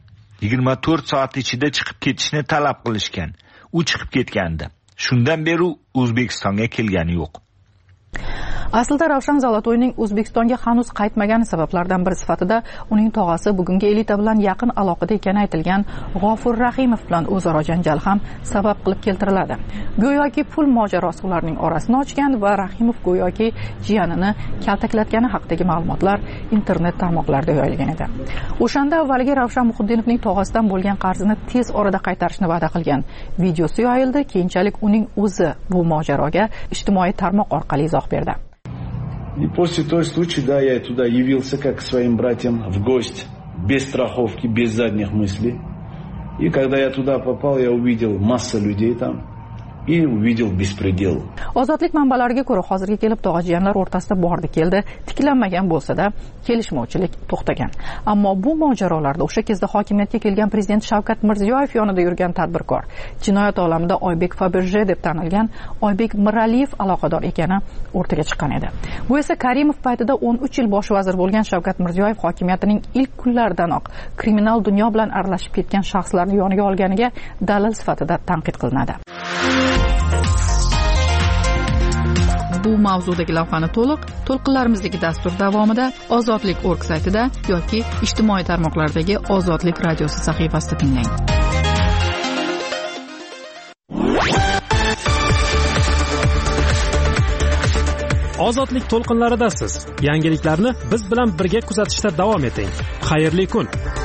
24 soat ichida chiqib ketishni talab qilishgan. U chiqib ketgandi. Shundan beri O'zbekistonga kelgani yo'q. Aslida Ravshan Zolotoyning O'zbekistonga hanuz qaytmagani sabablardan biri sifatida uning tog'asi bugungi elita bilan yaqin aloqada ekani aytilgan G'ofur Rahimov bilan o'zaro janjal ham sabab qilib keltiriladi. Go'yoki pul mojarosi ularning orasini ochgan va Rahimov go'yoki jiyanini kaltaklatgani haqidagi ma'lumotlar internet tarmoqlarida yoyilgan edi. O'shanda avvaliga Ravshan Muhiddinovning tog'asidan bo'lgan qarzini tez orada qaytarishni va'da qilgan videosi yoyildi. Keyinchalik uning o'zi bu mojaroga ijtimoiy tarmoq orqali izoh berdi. И после той случая, да, я туда явился как к своим братьям в гости, без страховки, без задних мыслей. И когда я туда попал, я увидел массу людей там. И увидел беспредел. Ozodlik manbalariga ko'ra, hozirga kelib tog'ajiyanlar o'rtasida bordi-keldi, tiklanmagan bo'lsa-da, kelishmovchilik to'xtagan. Ammo bu mojarolarda o'sha kezda hokimiyatga kelgan prezident Shavkat Mirziyoyev yonida yurgan tadbirkor, jinoyat olamida Oybek Faberje deb tanilgan Oybek Miraliyev aloqador ekani o'rtaga chiqqan edi. Bu esa Karimov paytida 13 yil bosh vazir bo'lgan Shavkat Mirziyoyev hokimiyatining ilk kunlaridanoq kriminal dunyo bilan aralashib ketgan shaxslarni yoniga olganiga dalil sifatida tanqid qilinadi. Bu mavzudagi lavhani to'lqinlarimizdagi dastur davomida ozodlik.org saytida yoki ijtimoiy tarmoqlardagi Ozodlik radiosi sahifasida tinglang. ozodlik to'lqinlaridasiz. Yangiliklarni biz bilan birga kuzatishda davom eting. Xayrli kun.